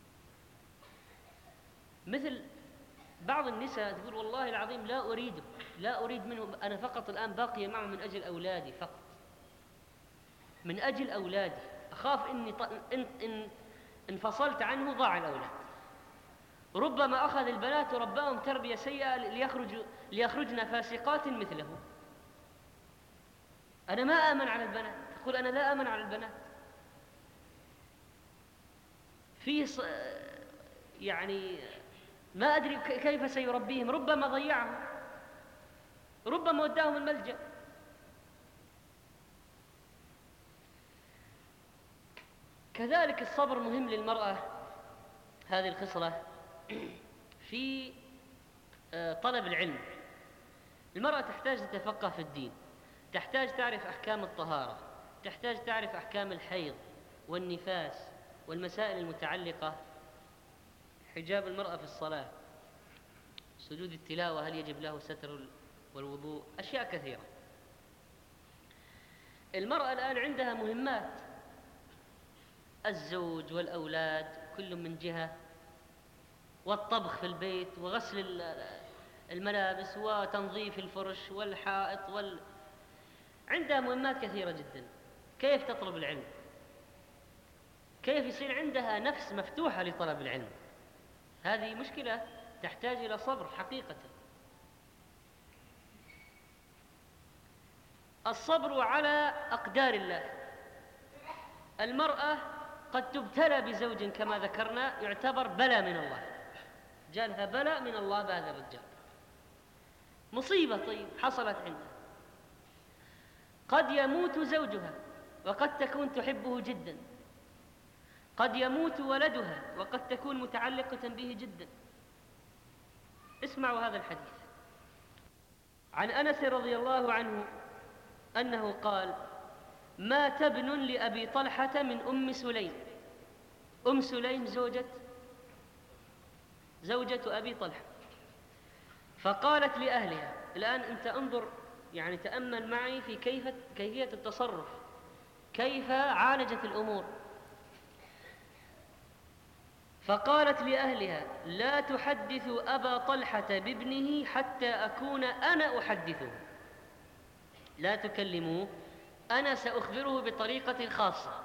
مثل بعض النساء تقول: والله العظيم لا أريد منه، أنا فقط الآن باقية معه من أجل أولادي، فقط من أجل أولادي، أخاف إني إن انفصلت عنه ضاع الأولاد. ربما أخذ البنات ورباهم تربية سيئة ليخرجن فاسقات مثله. أنا ما آمن على البنات، تقول: أنا لا آمن على البنات. يعني ما أدري كيف سيربيهم، ربما ضيعهم، ربما وداهم الملجأ. كذلك الصبر مهم للمرأة، هذه الخصلة في طلب العلم. المرأة تحتاج تتفقه في الدين، تحتاج تعرف أحكام الطهارة، تحتاج تعرف أحكام الحيض والنفاس والمسائل المتعلقة، حجاب المرأة في الصلاة، سجود التلاوة هل يجب له ستر والوضوء، أشياء كثيرة. المرأة الآن عندها مهمات، الزوج والأولاد كل من جهة، والطبخ في البيت وغسل الملابس وتنظيف الفرش والحائط عندها مهمات كثيرة جدا. كيف تطلب العلم؟ كيف يصير عندها نفس مفتوحة لطلب العلم؟ هذه مشكلة تحتاج إلى صبر حقيقة. الصبر على أقدار الله. المرأة قد تبتلى بزوج كما ذكرنا، يعتبر بلاء من الله، جالها بلاء من الله بهذا الرجال، مصيبة طيب حصلت عندها. قد يموت زوجها وقد تكون تحبه جدا، قد يموت ولدها وقد تكون متعلقة به جدا. اسمعوا هذا الحديث عن أنس رضي الله عنه أنه قال: مات ابن لأبي طلحة من أم سليم. أم سليم زوجة أبي طلحة. فقالت لأهلها، الآن أنت انظر، يعني تأمل معي في كيفية التصرف، كيف عالجت الأمور. فقالت لأهلها: لا تحدثوا أبا طلحة بابنه حتى أكون أنا أحدثه، لا تكلموه، أنا سأخبره بطريقة خاصة.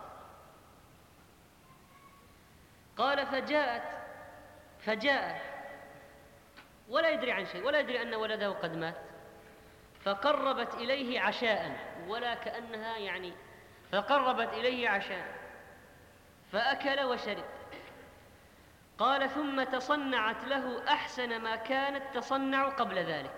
قال: فجاءت ولا يدري عن شيء، ولا يدري أن ولده قد مات، فقربت إليه عشاء، ولا كأنها يعني، فقربت إليه عشاء فأكل وشرب. قال ثم تصنعت له أحسن ما كانت تصنع قبل ذلك،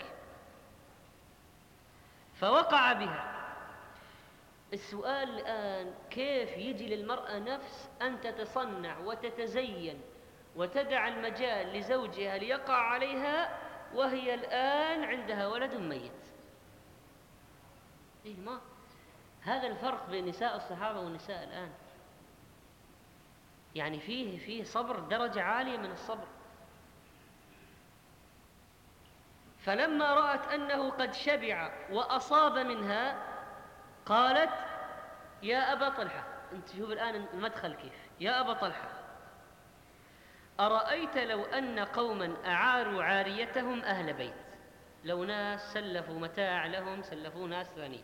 فوقع بها. السؤال الآن، كيف يجي للمرأة نفس أن تتصنع وتتزين وتدع المجال لزوجها ليقع عليها وهي الآن عندها ولد ميت؟ إيه، ما هذا الفرق بين نساء الصحابة والنساء الآن، يعني فيه صبر، درجة عالية من الصبر. فلما رأت أنه قد شبع وأصاب منها قالت يا أبا طلحة، أنت شوف الآن المدخل كيف، يا أبا طلحة أرأيت لو أن قوما أعاروا عاريتهم أهل بيت، لو ناس سلفوا متاع لهم، سلفوا ناس ثانيين،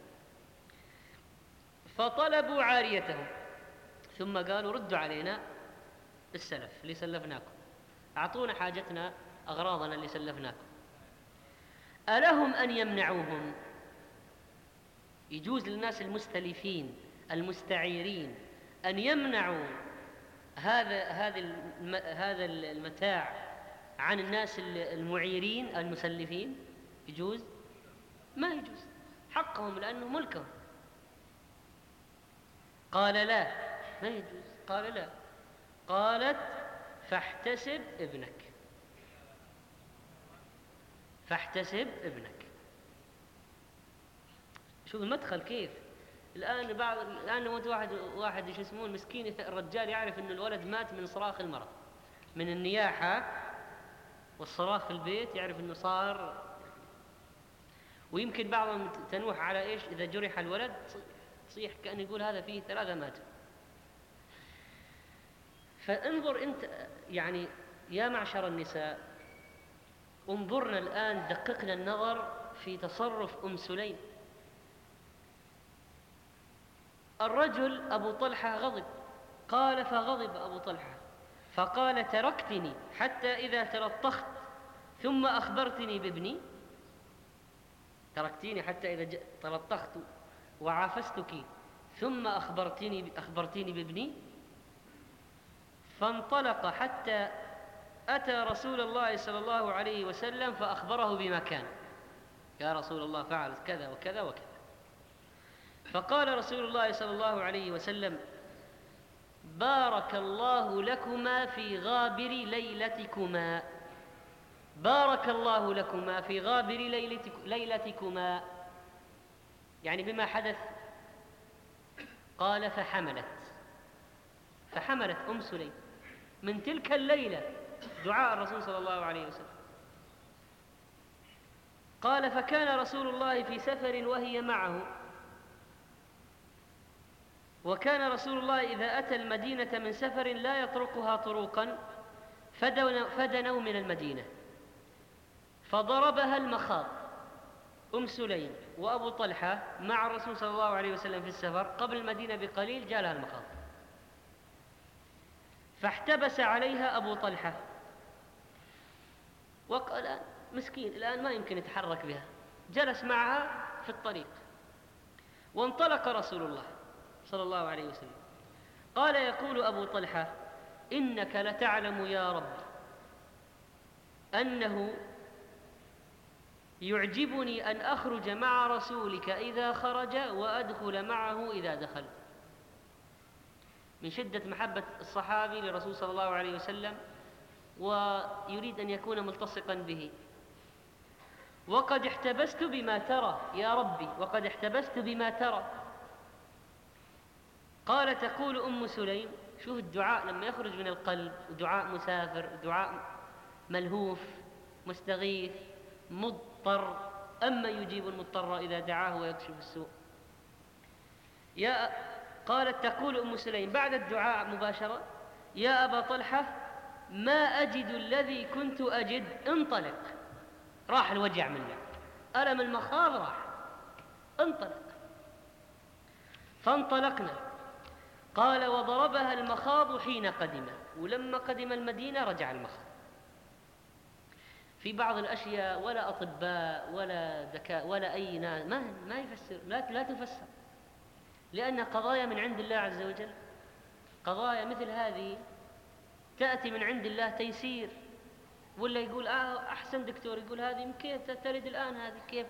فطلبوا عاريتهم ثم قالوا ردوا علينا السلف اللي سلفناكم، أعطونا حاجتنا أغراضنا اللي سلفناكم، ألهم أن يمنعوهم؟ يجوز للناس المستلفين المستعيرين أن يمنعوا هذا المتاع عن الناس المعيرين المسلفين؟ يجوز؟ ما يجوز، حقهم لأنه ملكهم. قال لا، ما يجوز. قال لا. قالت فاحتسب ابنك، فاحتسب ابنك. شوف المدخل كيف. الآن لو واحد ايش اسمه مسكين الرجال يعرف إنه الولد مات من صراخ المرأة، من النياحة والصراخ في البيت، يعرف إنه صار. ويمكن بعضهم تنوح على إيش، إذا جرح الولد تصيح كأن يقول هذا فيه 3 ماتوا. فانظر أنت، يعني يا معشر النساء، انظرنا الآن، دققنا النظر في تصرف أم سليم. الرجل أبو طلحة غضب، قال فغضب أبو طلحة فقال تركتني حتى إذا تلطخت ثم أخبرتني بابني، تركتيني حتى إذا تلطخت وعافستك ثم أخبرتيني بابني. فانطلق حتى أتى رسول الله صلى الله عليه وسلم فأخبره بما كان، يا رسول الله فعلت كذا وكذا وكذا. فقال رسول الله صلى الله عليه وسلم بارك الله لكما في غابر ليلتكما، بارك الله لكما في غابر ليلتكما، يعني بما حدث. قال فحملت أم سليم من تلك الليلة دعاء الرسول صلى الله عليه وسلم. قال فكان رسول الله في سفر وهي معه، وكان رسول الله إذا أتى المدينة من سفر لا يطرقها طروقا، فدنوا من المدينة فضربها المخاض. أم سليم وأبو طلحة مع الرسول صلى الله عليه وسلم في السفر، قبل المدينة بقليل جالها المخاض، فاحتبس عليها أبو طلحة وقال مسكين الآن ما يمكن يتحرك بها، جلس معها في الطريق. وانطلق رسول الله صلى الله عليه وسلم. قال يقول أبو طلحة إنك لتعلم يا رب أنه يعجبني أن أخرج مع رسولك إذا خرج وأدخل معه إذا دخل. من شدة محبة الصحابي للرسول صلى الله عليه وسلم ويريد أن يكون ملتصقا به. وقد احتبست بما ترى يا ربي، وقد احتبست بما ترى. قال تقول أم سليم، شوف الدعاء لما يخرج من القلب، دعاء مسافر، دعاء ملهوف مستغيث مضطر، أما يجيب المضطر إذا دعاه ويكشف السوء. قالت تقول أم سليم بعد الدعاء مباشرة يا أبا طلحة ما أجد الذي كنت أجد، انطلق. راح الوجع منه، ألم المخاض راح، انطلق. فانطلقنا. قال وضربها المخاض حين قدم، ولما قدم المدينة رجع المخاض. في بعض الأشياء ولا أطباء ولا ذكاء ولا أي ناس ما يفسر، لا تفسر، لأن قضايا من عند الله عز وجل. قضايا مثل هذه تأتي من عند الله تيسير. ولا يقول أحسن دكتور يقول هذه كيف تلد الآن، هذه كيف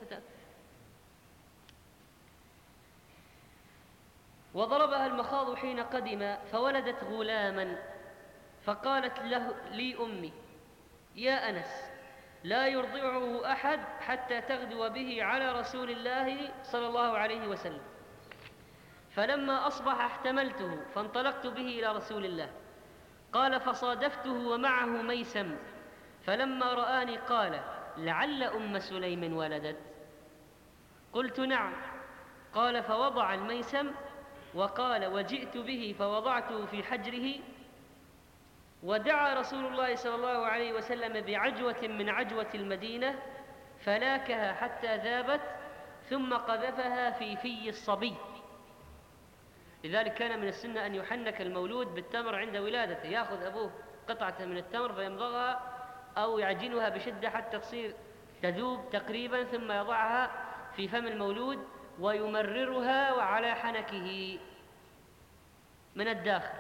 وضربها المخاض حين قدم فولدت غلاما، فقالت لي أمي يا أنس لا يرضعه أحد حتى تغدو به على رسول الله صلى الله عليه وسلم. فلما أصبح احتملته فانطلقت به إلى رسول الله. قال فصادفته ومعه ميسم، فلما رآني قال لعل أم سليم ولدت؟ قلت نعم. قال فوضع الميسم وقال وجئت به فوضعته في حجره، ودعا رسول الله صلى الله عليه وسلم بعجوة من عجوة المدينة فلاكها حتى ذابت ثم قذفها في الصبي. لذلك كان من السنة أن يحنك المولود بالتمر عند ولادته، يأخذ أبوه قطعة من التمر فيمضغها أو يعجنها بشدة حتى تصير تذوب تقريبا، ثم يضعها في فم المولود ويمررها وعلى حنكه من الداخل،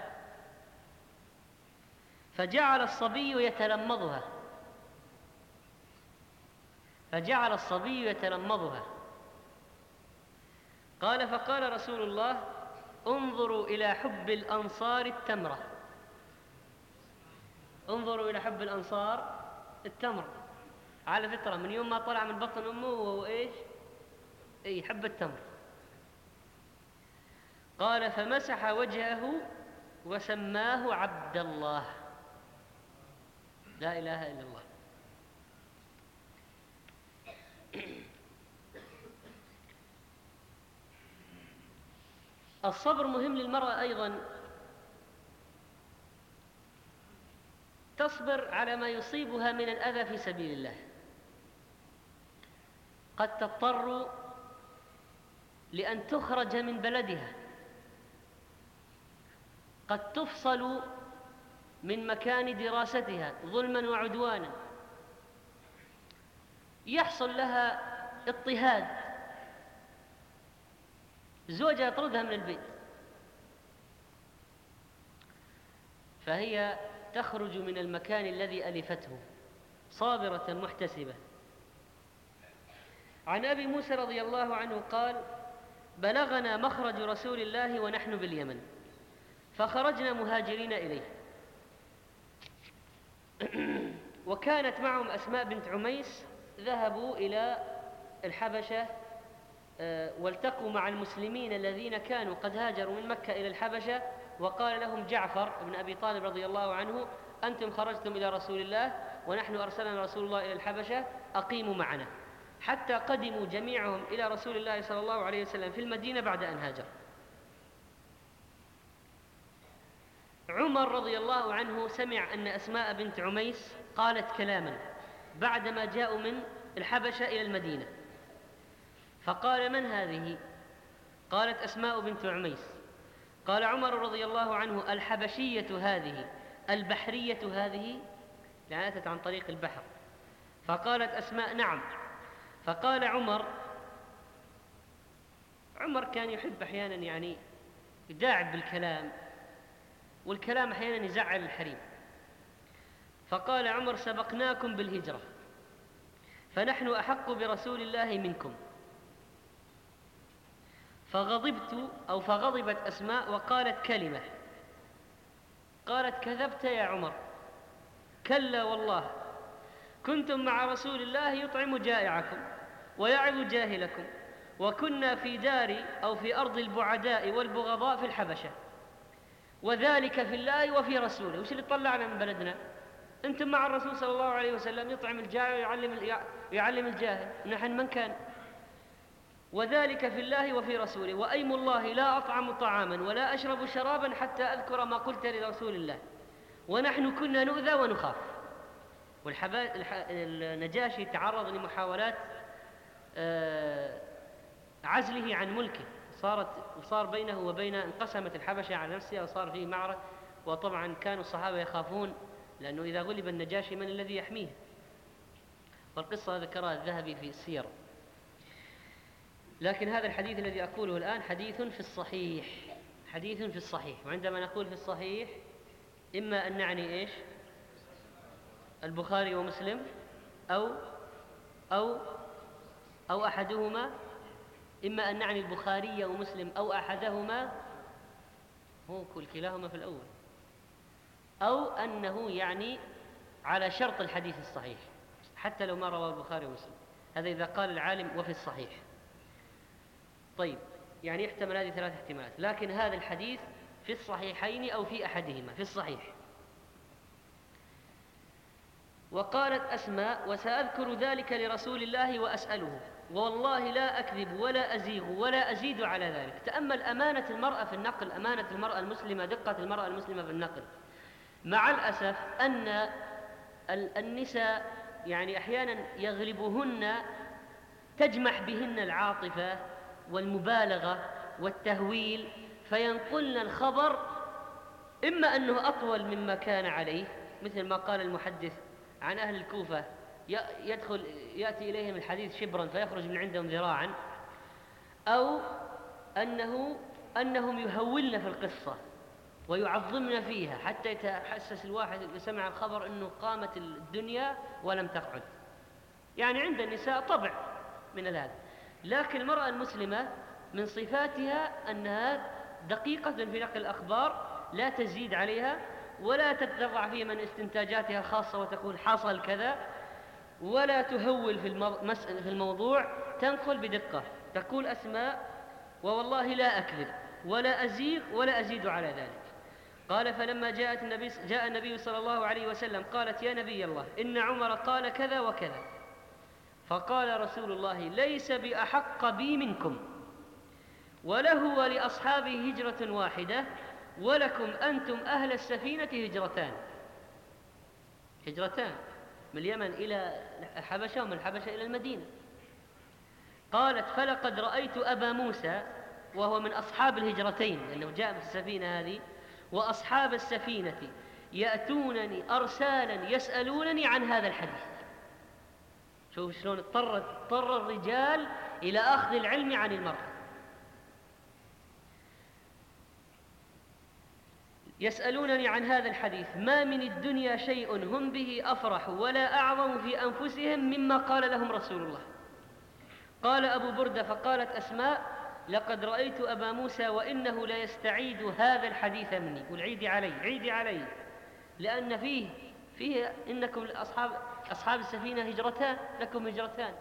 فجعل الصبي يتلمضها. قال فقال رسول الله انظروا إلى حب الأنصار التمرة. انظروا إلى حب الأنصار التمر، على فطرة من يوم ما طلع من بطن أمه وهو إيش؟ يحب التمر. قال فمسح وجهه وسماه عبد الله. لا إله إلا الله. الصبر مهم للمرأة أيضا، تصبر على ما يصيبها من الأذى في سبيل الله. قد تضطر لأن تخرج من بلدها، قد تفصل من مكان دراستها ظلما وعدوانا، يحصل لها اضطهاد، زوجها يطردها من البيت، فهي تخرج من المكان الذي ألفته صابرة محتسبة. عن أبي موسى رضي الله عنه قال بلغنا مخرج رسول الله ونحن باليمن، فخرجنا مهاجرين إليه، وكانت معهم أسماء بنت عميس، ذهبوا إلى الحبشة والتقوا مع المسلمين الذين كانوا قد هاجروا من مكة إلى الحبشة، وقال لهم جعفر بن أبي طالب رضي الله عنه أنتم خرجتم إلى رسول الله ونحن أرسلنا رسول الله إلى الحبشة، أقيموا معنا، حتى قدموا جميعهم إلى رسول الله صلى الله عليه وسلم في المدينة بعد أن هاجر. عمر رضي الله عنه سمع أن أسماء بنت عميس قالت كلاما بعدما جاءوا من الحبشة إلى المدينة، فقال من هذه؟ قالت أسماء بنت عميس. قال عمر رضي الله عنه الحبشية هذه البحرية هذه، يعني أتت عن طريق البحر. فقالت أسماء نعم. فقال عمر كان يحب أحيانا يعني يداعب بالكلام، والكلام أحيانا يزعل الحريم. فقال عمر سبقناكم بالهجرة فنحن أحق برسول الله منكم. فغضبت أسماء وقالت كلمة، قالت كذبت يا عمر، كلا والله كنتم مع رسول الله يطعم جائعكم ويعظ جاهلكم، وكنا في دار أو في أرض البعداء والبغضاء في الحبشة، وذلك في الله وفي رسوله. وش اللي طلعنا من بلدنا؟ أنتم مع الرسول صلى الله عليه وسلم يطعم الجائع ويعلم الجاهل، نحن من كان؟ وذلك في الله وفي رسوله، وأيم الله لا أطعم طعاما ولا أشرب شرابا حتى أذكر ما قلت لرسول الله، ونحن كنا نؤذى ونخاف. النجاشي تعرض لمحاولات عزله عن ملكه، وصار بينه وبين انقسمت الحبشة على نفسها وصار فيه معركة، وطبعا كانوا الصحابة يخافون، لأنه إذا غلب النجاشي من الذي يحميه؟ والقصة ذكرها الذهبي في السير. لكن هذا الحديث الذي أقوله الآن حديث في الصحيح، حديث في الصحيح. وعندما نقول في الصحيح إما أن نعني إيش؟ البخاري ومسلم أو أو أو أحدهما، إما أن نعني البخاري ومسلم أو أحدهما، هو كلاهما في الأول، أو أنه يعني على شرط الحديث الصحيح حتى لو ما رواه البخاري ومسلم. هذا إذا قال العالم وفي الصحيح. طيب، يعني يحتمل هذه 3 احتمالات، لكن هذا الحديث في الصحيحين أو في أحدهما، في الصحيح. وقالت أسماء: وسأذكر ذلك لرسول الله وأسأله، والله لا أكذب ولا أزيغ ولا أزيد على ذلك. تأمل أمانة المرأة في النقل، أمانة المرأة المسلمة، دقة المرأة المسلمة في النقل. مع الأسف أن النساء يعني أحيانا يغلبهن، تجمح بهن العاطفة والمبالغة والتهويل، فينقلن الخبر إما أنه أطول مما كان عليه، مثل ما قال المحدث عن أهل الكوفة: يأتي إليهم الحديث شبرا فيخرج من عندهم ذراعا، أو أنهم يهولن في القصة ويعظمن فيها حتى يتحسس الواحد إذا سمع الخبر أنه قامت الدنيا ولم تقعد. يعني عند النساء طبع من هذا. لكن المرأة المسلمة من صفاتها أنها دقيقة في نقل الأخبار، لا تزيد عليها ولا تتضرع فيها من استنتاجاتها الخاصة وتقول حصل كذا، ولا تهول في الموضوع، تنقل بدقة. تقول أسماء: ووالله لا أكذب ولا أزيغ ولا أزيد على ذلك. قال: فلما جاء النبي صلى الله عليه وسلم قالت: يا نبي الله، إن عمر قال كذا وكذا. فقال رسول الله: ليس بأحق بي منكم، وله ولأصحابه هجرة واحدة، ولكم أنتم أهل السفينة هجرتان من اليمن إلى الحبشة ومن الحبشة إلى المدينة. قالت: فلقد رأيت أبا موسى، وهو من أصحاب الهجرتين لأنه جاء في السفينة هذه، وأصحاب السفينة يأتونني أرسالا يسألونني عن هذا الحديث. شوف شلون اضطر الرجال إلى أخذ العلم عن المرأة. يسألونني عن هذا الحديث: ما من الدنيا شيء هم به أفرح ولا أعظم في أنفسهم مما قال لهم رسول الله. قال أبو بردة: فقالت أسماء: لقد رأيت أبا موسى وإنه لا يستعيد هذا الحديث مني. قل عيدي علي، لأن فيه إنكم أصحاب السفينة هجرتان، لكم هجرتان.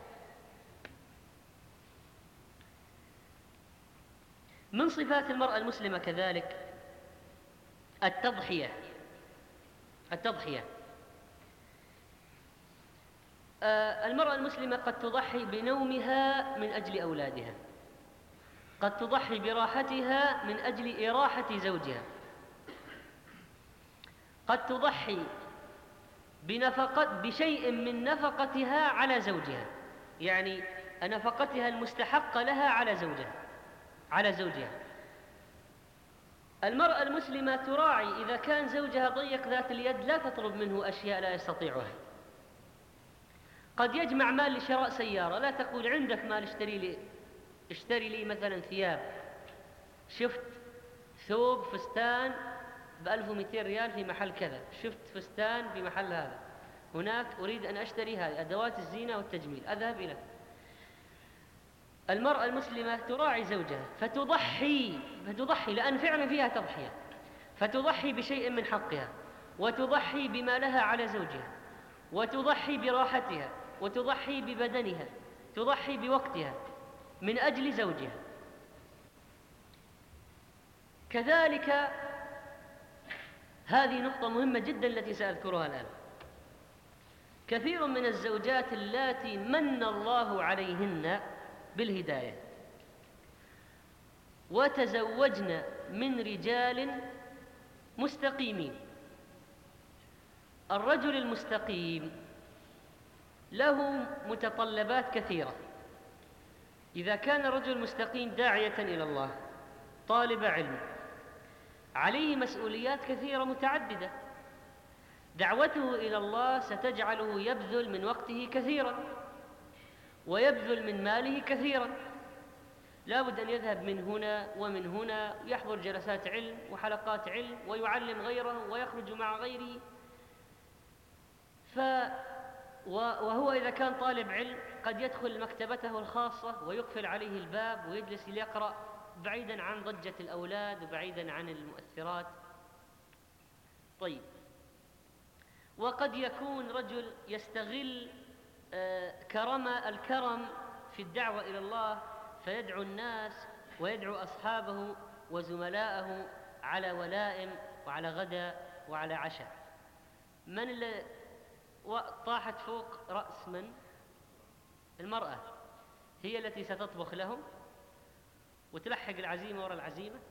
من صفات المرأة المسلمة كذلك التضحية. المرأة المسلمة قد تضحي بنومها من أجل أولادها، قد تضحي براحتها من أجل إراحة زوجها، قد تضحي بشيء من نفقتها على زوجها، يعني نفقتها المستحقة لها على زوجها. المرأة المسلمة تراعي إذا كان زوجها ضيق ذات اليد لا تطلب منه أشياء لا يستطيعها. قد يجمع مال لشراء سيارة، لا تقول عندك مال اشتري لي مثلا ثياب، شفت ثوب فستان ب1200 ريال في محل كذا، شفت فستان في محل هذا، هناك أريد أن أشتري هذه أدوات الزينة والتجميل، أذهب إلى. المرأة المسلمة تراعي زوجها فتضحي لأن فعلا فيها تضحية، فتضحي بشيء من حقها، وتضحي بما لها على زوجها، وتضحي براحتها، وتضحي ببدنها، تضحي بوقتها من أجل زوجها. كذلك هذه نقطة مهمة جدا التي سأذكرها الآن. كثير من الزوجات اللاتي من الله عليهن بالهداية وتزوجن من رجال مستقيمين. الرجل المستقيم له متطلبات كثيرة. إذا كان الرجل المستقيم داعية إلى الله، طالب علم، عليه مسؤوليات كثيرة متعددة. دعوته إلى الله ستجعله يبذل من وقته كثيرا ويبذل من ماله كثيرا، لا بد أن يذهب من هنا ومن هنا، يحضر جلسات علم وحلقات علم ويعلم غيره ويخرج مع غيره. وهو إذا كان طالب علم قد يدخل مكتبته الخاصة ويقفل عليه الباب ويجلس ليقرأ بعيدا عن ضجة الأولاد وبعيدا عن المؤثرات. طيب، وقد يكون رجل يستغل الكرم في الدعوة إلى الله، فيدعو الناس ويدعو أصحابه وزملائه على ولائم وعلى غداء وعلى عشاء. من اللي طاحت فوق رأس من؟ المرأة، هي التي ستطبخ لهم وتلحق العزيمة وراء العزيمة